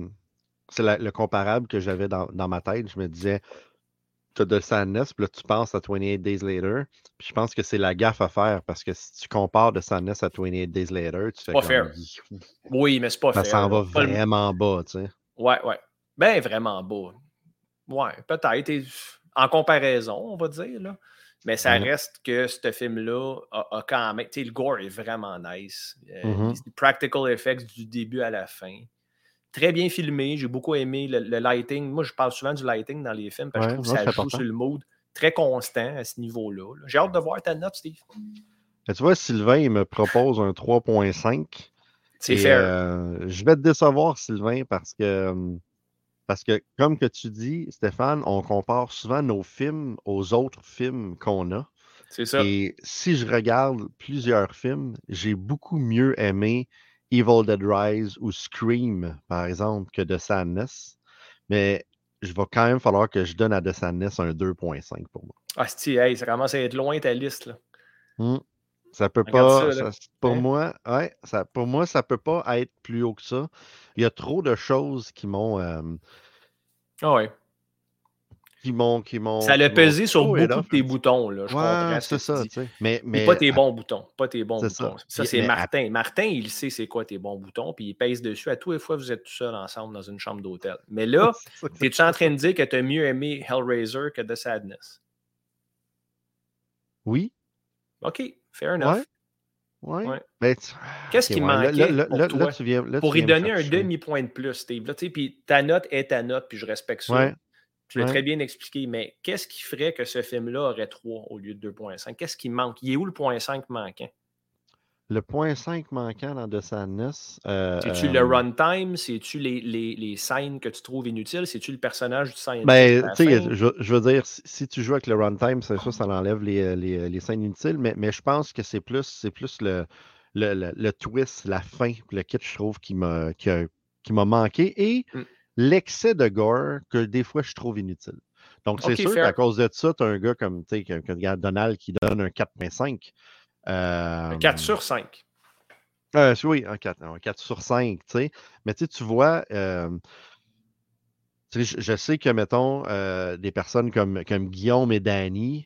le comparable que j'avais dans ma tête. Je me disais, tu as The Sadness, puis là, tu penses à 28 Days Later. Puis je pense que c'est la gaffe à faire parce que si tu compares The Sadness à 28 Days Later, tu fais pas fair. Oui, mais c'est pas fair. Ça s'en va vraiment bas, tu sais. Ouais. Ben, vraiment bas. Ouais, peut-être. En comparaison, on va dire, là. Mais ça reste que ce film-là a quand même... Tu sais, le gore est vraiment nice. Les practical effects du début à la fin. Très bien filmé. J'ai beaucoup aimé le lighting. Moi, je parle souvent du lighting dans les films parce que je trouve que ça joue sur le mood très constant à ce niveau-là. J'ai hâte de voir ta note, Steve. Tu vois, Sylvain, il me propose un 3.5. C'est fair. Je vais te décevoir, Sylvain, parce que, comme que tu dis, Stéphane, on compare souvent nos films aux autres films qu'on a. C'est ça. Et si je regarde plusieurs films, j'ai beaucoup mieux aimé Evil Dead Rise ou Scream, par exemple, que The Sadness. Mais il va quand même falloir que je donne à The Sadness un 2.5 pour moi. Ah, hey, ça commence à être loin ta liste, là. Ça peut pas. Pour moi, ça peut pas être plus haut que ça. Il y a trop de choses qui m'ont. Qui m'ont. Ça l'a pesé sur beaucoup de tes boutons, là. Je comprends ce que ça, tu dis. Mais pas tes bons boutons. Pas tes bons boutons. Ça, c'est Martin. Martin, il sait c'est quoi tes bons boutons, puis il pèse dessus à tous les fois que vous êtes tout seul ensemble dans une chambre d'hôtel. Mais là, es-tu en train de dire que tu as mieux aimé Hellraiser que The Sadness? Oui. OK, fair enough. Ouais. Qu'est-ce qui manquait pour toi? Pour y donner un demi-point de plus, Steve. Puis ta note est ta note, puis je respecte ça. Ouais. Tu l'as très bien expliqué, mais qu'est-ce qui ferait que ce film-là aurait 3 au lieu de 2.5? Qu'est-ce qui manque? Il est où le 0.5 manquant? Le 0.5 manquant dans The Sadness. C'est-tu le runtime? C'est-tu les scènes que tu trouves inutiles? C'est-tu le personnage du scientist? Ben, tu sais, je veux dire, si tu joues avec le runtime, c'est ça enlève les scènes inutiles, mais je pense que c'est plus le twist, la fin, le kit, je trouve, qui m'a manqué, et l'excès de gore que des fois je trouve inutile. Donc, c'est sûr qu'à cause de ça, tu as un gars comme Donald qui donne un 4.5. Un 4 sur 5. Oui, un 4 sur 5, tu sais. Mais tu vois, je sais que, mettons, des personnes comme Guillaume et Danny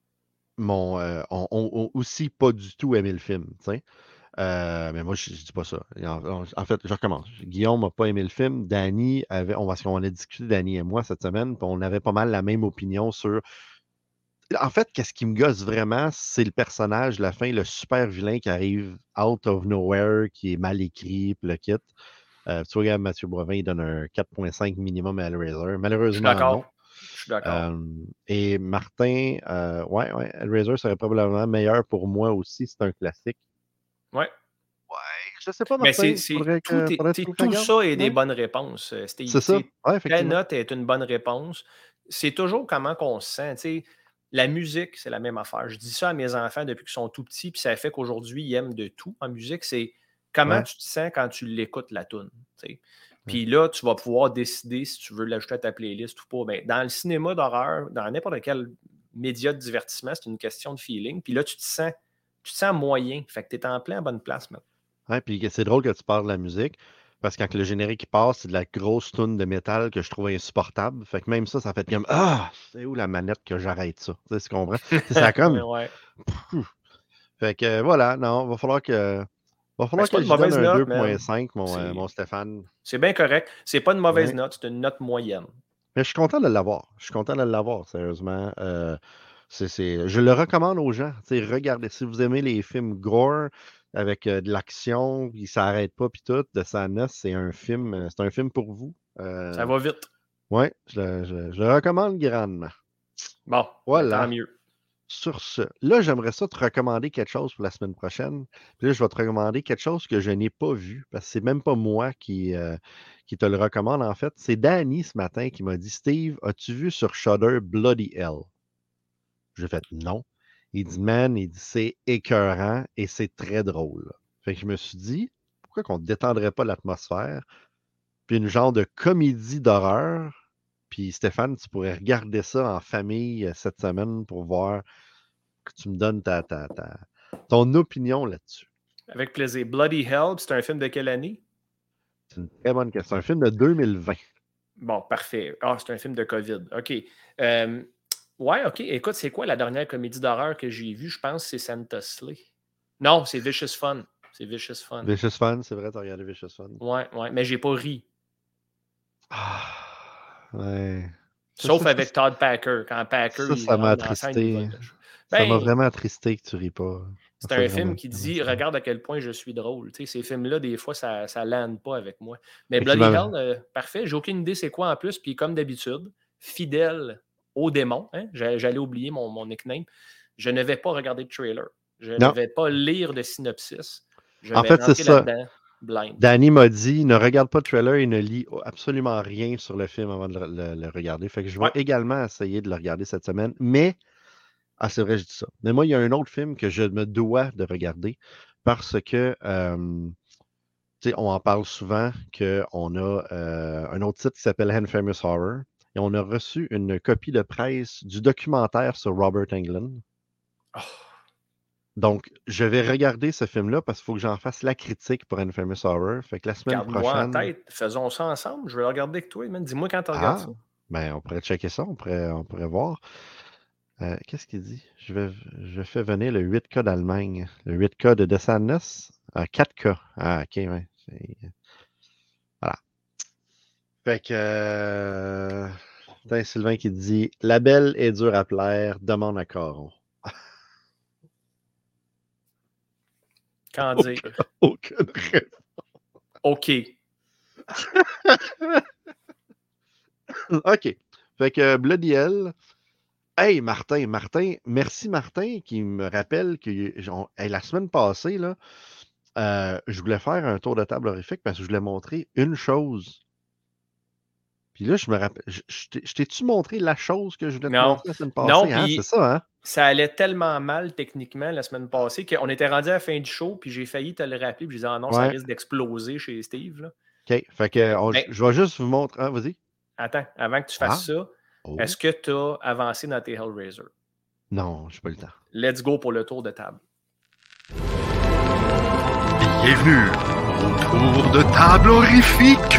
ont aussi pas du tout aimé le film, tu sais. Mais moi, je dis pas ça. En fait, je recommence. Guillaume n'a pas aimé le film. Danny avait, parce qu'on a discuté, Danny et moi, cette semaine, puis on avait pas mal la même opinion sur. En fait, qu'est-ce qui me gosse vraiment, c'est le personnage, la fin, le super vilain qui arrive out of nowhere, qui est mal écrit, puis le kit. Tu vois, regarde, Mathieu Boivin, il donne un 4,5 minimum à Hellraiser. Je suis Malheureusement, non. d'accord. Je suis d'accord. Et Martin, ouais, Hellraiser serait probablement meilleur pour moi aussi. C'est un classique. Ouais. Ouais, je sais pas, Mais Martin. Faudrait que tu tout regardes. ça est des Ouais. bonnes réponses, C'est Steve. ça. Ouais, Ta effectivement. note est une bonne réponse. C'est toujours comment qu'on se sent. T'sais, la musique, c'est la même affaire. Je dis ça à mes enfants depuis qu'ils sont tout petits, puis ça fait qu'aujourd'hui, ils aiment de tout en musique. C'est comment Ouais. tu te sens quand tu l'écoutes, la toune. Ouais. Puis là, tu vas pouvoir décider si tu veux l'ajouter à ta playlist ou pas. Ben, dans le cinéma d'horreur, dans n'importe quel média de divertissement, c'est une question de feeling. Puis là, tu te sens moyen. Fait que tu es en plein à bonne place maintenant. Ouais, puis c'est drôle que tu parles de la musique, parce que quand le générique passe, c'est de la grosse toune de métal que je trouve insupportable. Fait que même ça fait comme Ah, c'est où la manette que j'arrête ça? Tu comprends? Ça a comme. Ouais. Fait que voilà, non, va falloir Ben, c'est pas que une j'y donne mauvaise un note, man. 2,5, mon C'est Stéphane. c'est bien correct. C'est pas une mauvaise Ouais. note, c'est une note moyenne. Mais je suis content de l'avoir. Je suis content de l'avoir, sérieusement. Je le recommande aux gens. Regardez, si vous aimez les films gore avec de l'action, puis ça n'arrête pas, puis tout, de sa noce, c'est un film pour vous. Ça va vite. Ouais, je le recommande grandement. Bon, ben, tant Voilà. mieux. Sur ce, là, j'aimerais ça te recommander quelque chose pour la semaine prochaine. Puis là, je vais te recommander quelque chose que je n'ai pas vu, parce que c'est même pas moi qui te le recommande, en fait. C'est Danny ce matin qui m'a dit Steve, as-tu vu sur Shudder Bloody Hell? J'ai fait non. Il dit man, il dit c'est écœurant et c'est très drôle. Fait que je me suis dit, pourquoi qu'on ne détendrait pas l'atmosphère? Puis une genre de comédie d'horreur. Puis Stéphane, tu pourrais regarder ça en famille cette semaine pour voir que tu me donnes ton opinion là-dessus. Avec plaisir. Bloody Hell, c'est un film de quelle année? C'est une très bonne question. C'est un film de 2020. Bon, parfait. Ah, c'est un film de COVID. OK. Ouais, OK. Écoute, c'est quoi la dernière comédie d'horreur que j'ai vue? Je pense que c'est Santa Slay. Non, c'est Vicious Fun. C'est Vicious Fun. Vicious Fun, c'est vrai, t'as regardé Vicious Fun. Ouais, mais j'ai pas ri. Ah, ouais. Sauf avec Todd Packer. Quand Packer, il Ça m'a rentre dans la scène, il attristé. vole. Ça m'a Ben, vraiment attristé que tu ris pas. c'est un film qui dit regarde à quel point je suis drôle. Tu sais, ces films-là, des fois, ça ne lande pas avec moi. Mais Bloody Hell, parfait. J'ai aucune idée c'est quoi en plus. Puis comme d'habitude, fidèle au démon, hein, j'allais oublier mon nickname. Je ne vais pas regarder de trailer. Je ne vais pas lire de synopsis. Je vais rentrer là-dedans blind. Danny m'a dit ne regarde pas le trailer et ne lis absolument rien sur le film avant de le regarder. Fait que je vais également essayer de le regarder cette semaine. Mais ah, c'est vrai, je dis ça. Mais moi, il y a un autre film que je me dois de regarder parce que, on en parle souvent qu'on a un autre site qui s'appelle Infamous Horror et on a reçu une copie de presse du documentaire sur Robert Englund. Oh. Donc, je vais regarder ce film-là parce qu'il faut que j'en fasse la critique pour Infamous Horror. Fait que la semaine prochaine... Garde-moi en tête. Faisons ça ensemble. Je vais le regarder avec toi. Dis-moi quand tu regardes ça. Ben, on pourrait checker ça. On pourrait voir. Qu'est-ce qu'il dit? Je fais venir le 8K d'Allemagne. Le 8K de Descendants? 4K. Ah, ok, ouais. Voilà. Fait que... Sylvain qui dit « La belle est dure à plaire, demande à Caron. » Qu'en dire? Aucune réponse. OK. OK. Fait que Bloody Hell... Hey, Martin, merci Martin qui me rappelle que la semaine passée, là, je voulais faire un tour de table horrifique parce que je voulais montrer une chose. Puis là, je me rappelle, je t'ai-tu montré la chose que je voulais te montrer la semaine passée? Non, c'est ça, hein? Ça allait tellement mal techniquement la semaine passée qu'on était rendu à la fin du show, puis j'ai failli te le rappeler, puis j'ai dit « Ah non, ça risque d'exploser chez Steve. » Là. OK, fait que je vais juste vous montrer... Ah, vas-y. Attends, avant que tu fasses ça, est-ce que tu as avancé dans tes Hellraiser? Non, je n'ai pas le temps. Let's go pour le tour de table. Bienvenue au tour de table horrifique.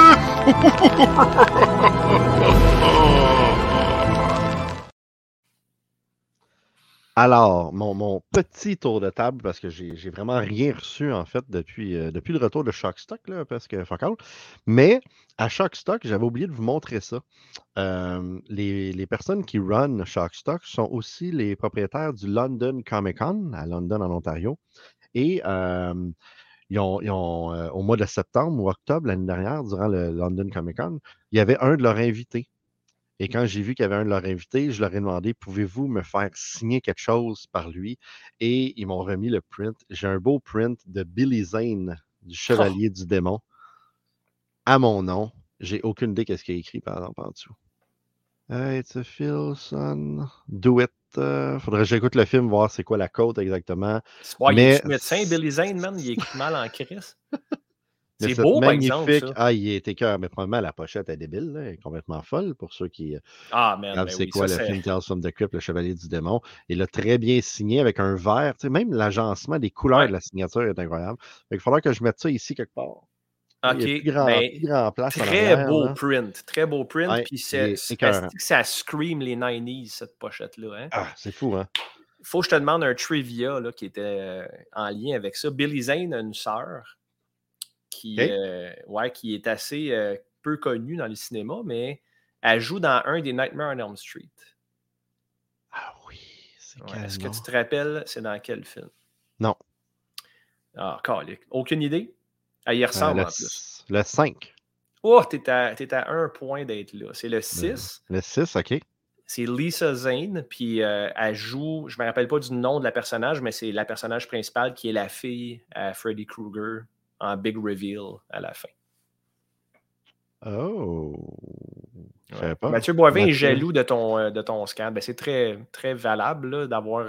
Alors, mon petit tour de table, parce que j'ai vraiment rien reçu, en fait, depuis le retour de Shockstock, là, parce que fuck all. Mais à Shockstock, j'avais oublié de vous montrer ça. Les personnes qui run Shockstock sont aussi les propriétaires du London Comic Con, à London, en Ontario. Et ils ont au mois de septembre ou octobre, l'année dernière, durant le London Comic Con, il y avait un de leurs invités. Et quand j'ai vu qu'il y avait un de leurs invités, je leur ai demandé, pouvez-vous me faire signer quelque chose par lui? Et ils m'ont remis le print. J'ai un beau print de Billy Zane, du Chevalier du Démon, à mon nom. J'ai aucune idée qu'est-ce qu'il y a écrit, par exemple, en dessous. It's a Phil, son. Do it. Faudrait que j'écoute le film, voir c'est quoi la côte exactement. Ouais, Mais il est médecin, Billy Zane, man. Il écrit mal en crise. mais C'est cette beau, par exemple, magnifique. ça. Ah, il est écœurant. Mais probablement, la pochette est débile, là, elle est complètement folle pour ceux qui Ah, man, savent ben c'est oui, quoi ça, le c'est... film Tales from the Crypt, le Chevalier du Démon. Il l'a très bien signé avec un vert. Tu sais, même l'agencement des couleurs Ouais. de la signature est incroyable. Fait qu'il faudra que je mette ça ici quelque part. Il y a OK, plus ben, grand place en très arrière. beau Là. print. Très beau print. Ouais, Puis il est écœurant. ça scream les 90s, cette pochette-là. Hein? Ah, c'est fou, hein? Il faut que je te demande un trivia là, qui était en lien avec ça. Billy Zane a une sœur qui est assez peu connue dans le cinéma, mais elle joue dans un des Nightmare on Elm Street. Ah oui, c'est Ouais. quel Est-ce que nom? tu te rappelles, c'est dans quel film? Non. Ah, calique. Aucune idée? Elle y ressemble en plus. Le 5. Oh, t'es à un point d'être là. C'est le 6. Le 6, OK. C'est Lisa Zane, puis elle joue, je ne me rappelle pas du nom de la personnage, mais c'est la personnage principale qui est la fille à Freddy Krueger en Big Reveal à la fin. Oh. Je savais Ouais. pas. Mathieu Boivin est Mathieu. jaloux de ton scan. Ben, c'est très, très valable là, d'avoir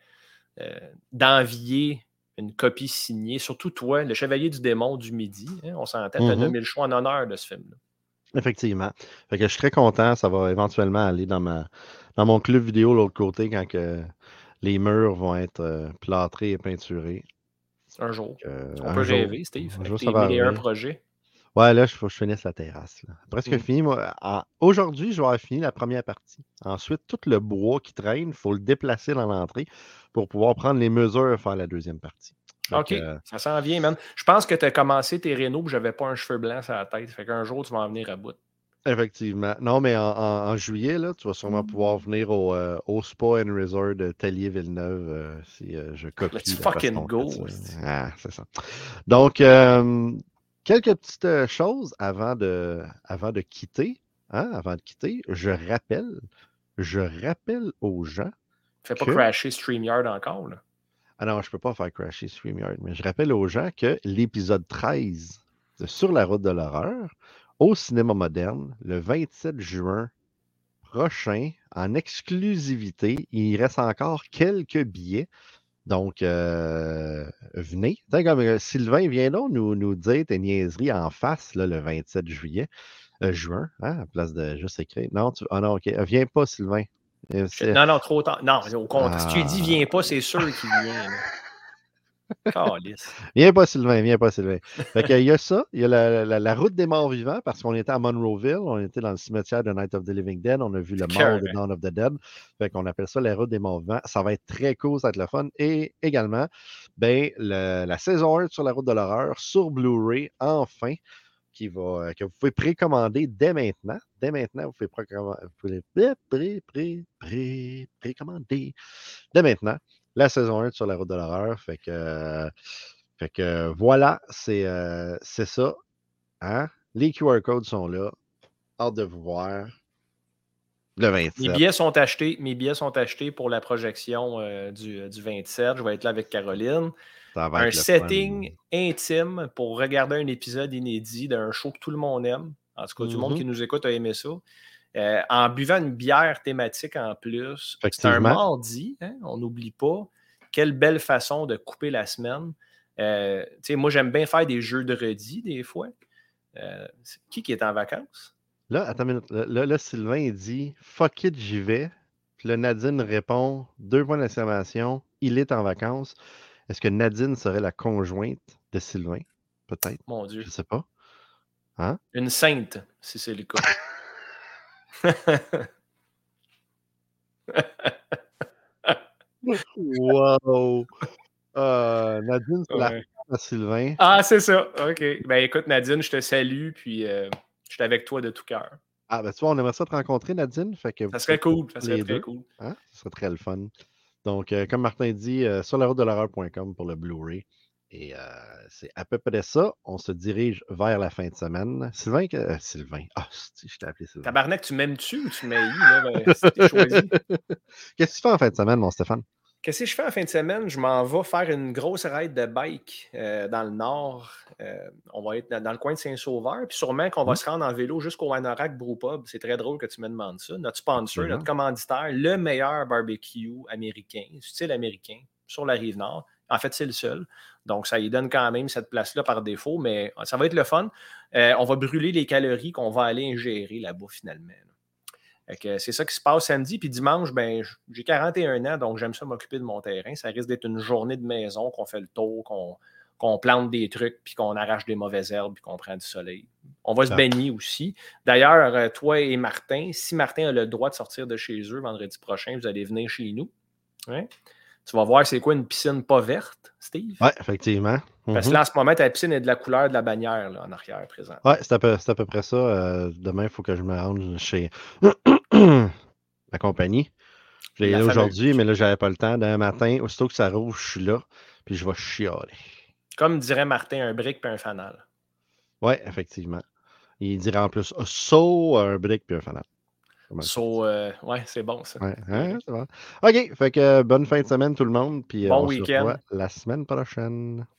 d'envier une copie signée. Surtout toi, le Chevalier du Démon du Midi. Hein, on s'entend, tu as nommé le choix en honneur de ce film-là. Effectivement. Fait que je suis très content. Ça va éventuellement aller dans mon club vidéo de l'autre côté quand que les murs vont être plâtrés et peinturés. Un jour. On Un peut jour. rêver, Steve, Un avec jour, tes ça va 1001 arriver. projets. Ouais, là, il faut que je finisse la terrasse. Là. Presque fini. Moi, aujourd'hui, je vais avoir fini la première partie. Ensuite, tout le bois qui traîne, il faut le déplacer dans l'entrée pour pouvoir prendre les mesures et faire la deuxième partie. Fait OK, que, ça s'en vient, man. Je pense que tu as commencé tes rénaux et j'avais pas un cheveu blanc sur la tête. Fait qu'un jour, tu vas en venir à bout. effectivement. Non, mais en juillet, là, tu vas sûrement pouvoir venir au Spa and Resort de Tellier-Villeneuve si je copie. Let's la fucking façon go. que tu- Ah, c'est ça. Donc, quelques petites choses avant de quitter. Hein, avant de quitter, je rappelle aux gens. Fais pas crasher StreamYard encore, là. Ah non, je peux pas faire crasher StreamYard, mais je rappelle aux gens que l'épisode 13 de Sur la route de l'horreur, au cinéma moderne, le 27 juin prochain, en exclusivité, il reste encore quelques billets. Donc, venez. Comme Sylvain, viens donc nous dire tes niaiseries en face là, le 27 juin, hein, à place de juste écrire. Non, non, ok. Viens pas, Sylvain. Non, trop tard. Non, au contraire. Si tu dis viens pas, c'est sûr qu'il vient. Calice. Viens pas, Sylvain, viens pas, Sylvain. Fait qu'il y a ça, il y a la route des morts vivants, parce qu'on était à Monroeville, on était dans le cimetière de Night of the Living Dead, on a vu le mort de Dawn of the Dead. Fait qu'on appelle ça la route des morts vivants. Ça va être très cool, ça va être le fun. Et également, ben, la saison 1 sur la route de l'horreur, sur Blu-ray, enfin, que vous pouvez précommander dès maintenant. Dès maintenant, vous pouvez précommander. Dès maintenant, la saison 1 sur la route de l'horreur. Fait que voilà, c'est ça. Hein? Les QR codes sont là. Hâte de vous voir. Le 27. Mes billets sont achetés pour la projection du 27. Je vais être là avec Caroline. Un setting intime pour regarder un épisode inédit d'un show que tout le monde aime. En tout cas, du monde qui nous écoute a aimé ça. En buvant une bière thématique en plus. C'est un mardi, hein? On n'oublie pas. Quelle belle façon de couper la semaine. Moi, j'aime bien faire des jeux de redis des fois. Qui est en vacances? Là, attends une minute. Là, Sylvain, il dit « Fuck it, j'y vais ». Puis là, Nadine répond, 2 points d'exclamation, il est en vacances. Est-ce que Nadine serait la conjointe de Sylvain, peut-être. Mon Dieu. Je sais pas. Hein? Une sainte, si c'est le cas. Wow! Nadine, c'est la femme à Sylvain. Ah, c'est ça. OK. Ben écoute, Nadine, je te salue, puis je suis avec toi de tout cœur. Ah, ben tu vois, on aimerait ça te rencontrer, Nadine. Fait que Ça serait cool. Ça serait les très deux. cool. Hein? Ça serait très le fun. Donc, comme Martin dit, sur la route de l'horreur.com pour le Blu-ray. Et c'est à peu près ça. On se dirige vers la fin de semaine. Sylvain, Sylvain. Ah, je t'ai appelé Sylvain. Tabarnak, tu m'aimes-tu ou tu m'haïs, là? Si t'es choisi. Qu'est-ce que tu fais en fin de semaine, mon Stéphane? Qu'est-ce que je fais en fin de semaine? Je m'en vais faire une grosse ride de bike dans le nord. On va être dans le coin de Saint-Sauveur. Puis sûrement qu'on va se rendre en vélo jusqu'au Anorak Brewpub. C'est très drôle que tu me demandes ça. Notre sponsor, notre commanditaire, le meilleur barbecue américain, style américain, sur la Rive-Nord. En fait, c'est le seul. Donc, ça lui donne quand même cette place-là par défaut, mais ça va être le fun. On va brûler les calories qu'on va aller ingérer là-bas finalement. C'est ça qui se passe samedi. Puis dimanche, ben, j'ai 41 ans, donc j'aime ça m'occuper de mon terrain. Ça risque d'être une journée de maison, qu'on fait le tour, qu'on plante des trucs, puis qu'on arrache des mauvaises herbes, puis qu'on prend du soleil. On va se baigner aussi. D'ailleurs, toi et Martin, si Martin a le droit de sortir de chez eux vendredi prochain, vous allez venir chez nous. Ouais. Tu vas voir c'est quoi une piscine pas verte, Steve? Oui, effectivement. Parce que là, en ce moment, ta piscine est de la couleur de la bannière là, en arrière présent. Oui, c'est à peu près ça. Demain, il faut que je me rende chez la compagnie. Je l'ai là aujourd'hui, mais là, j'avais pas le temps. Demain matin, aussitôt que ça roule, je suis là, puis je vais chialer. Comme dirait Martin, un brick puis un fanal. Oui, effectivement. Il dirait en plus un brick puis un fanal. Ouais, c'est bon ça. Ouais, hein, c'est bon. OK, fait que bonne fin de semaine tout le monde, puis bon on se week-end. revoit la semaine prochaine.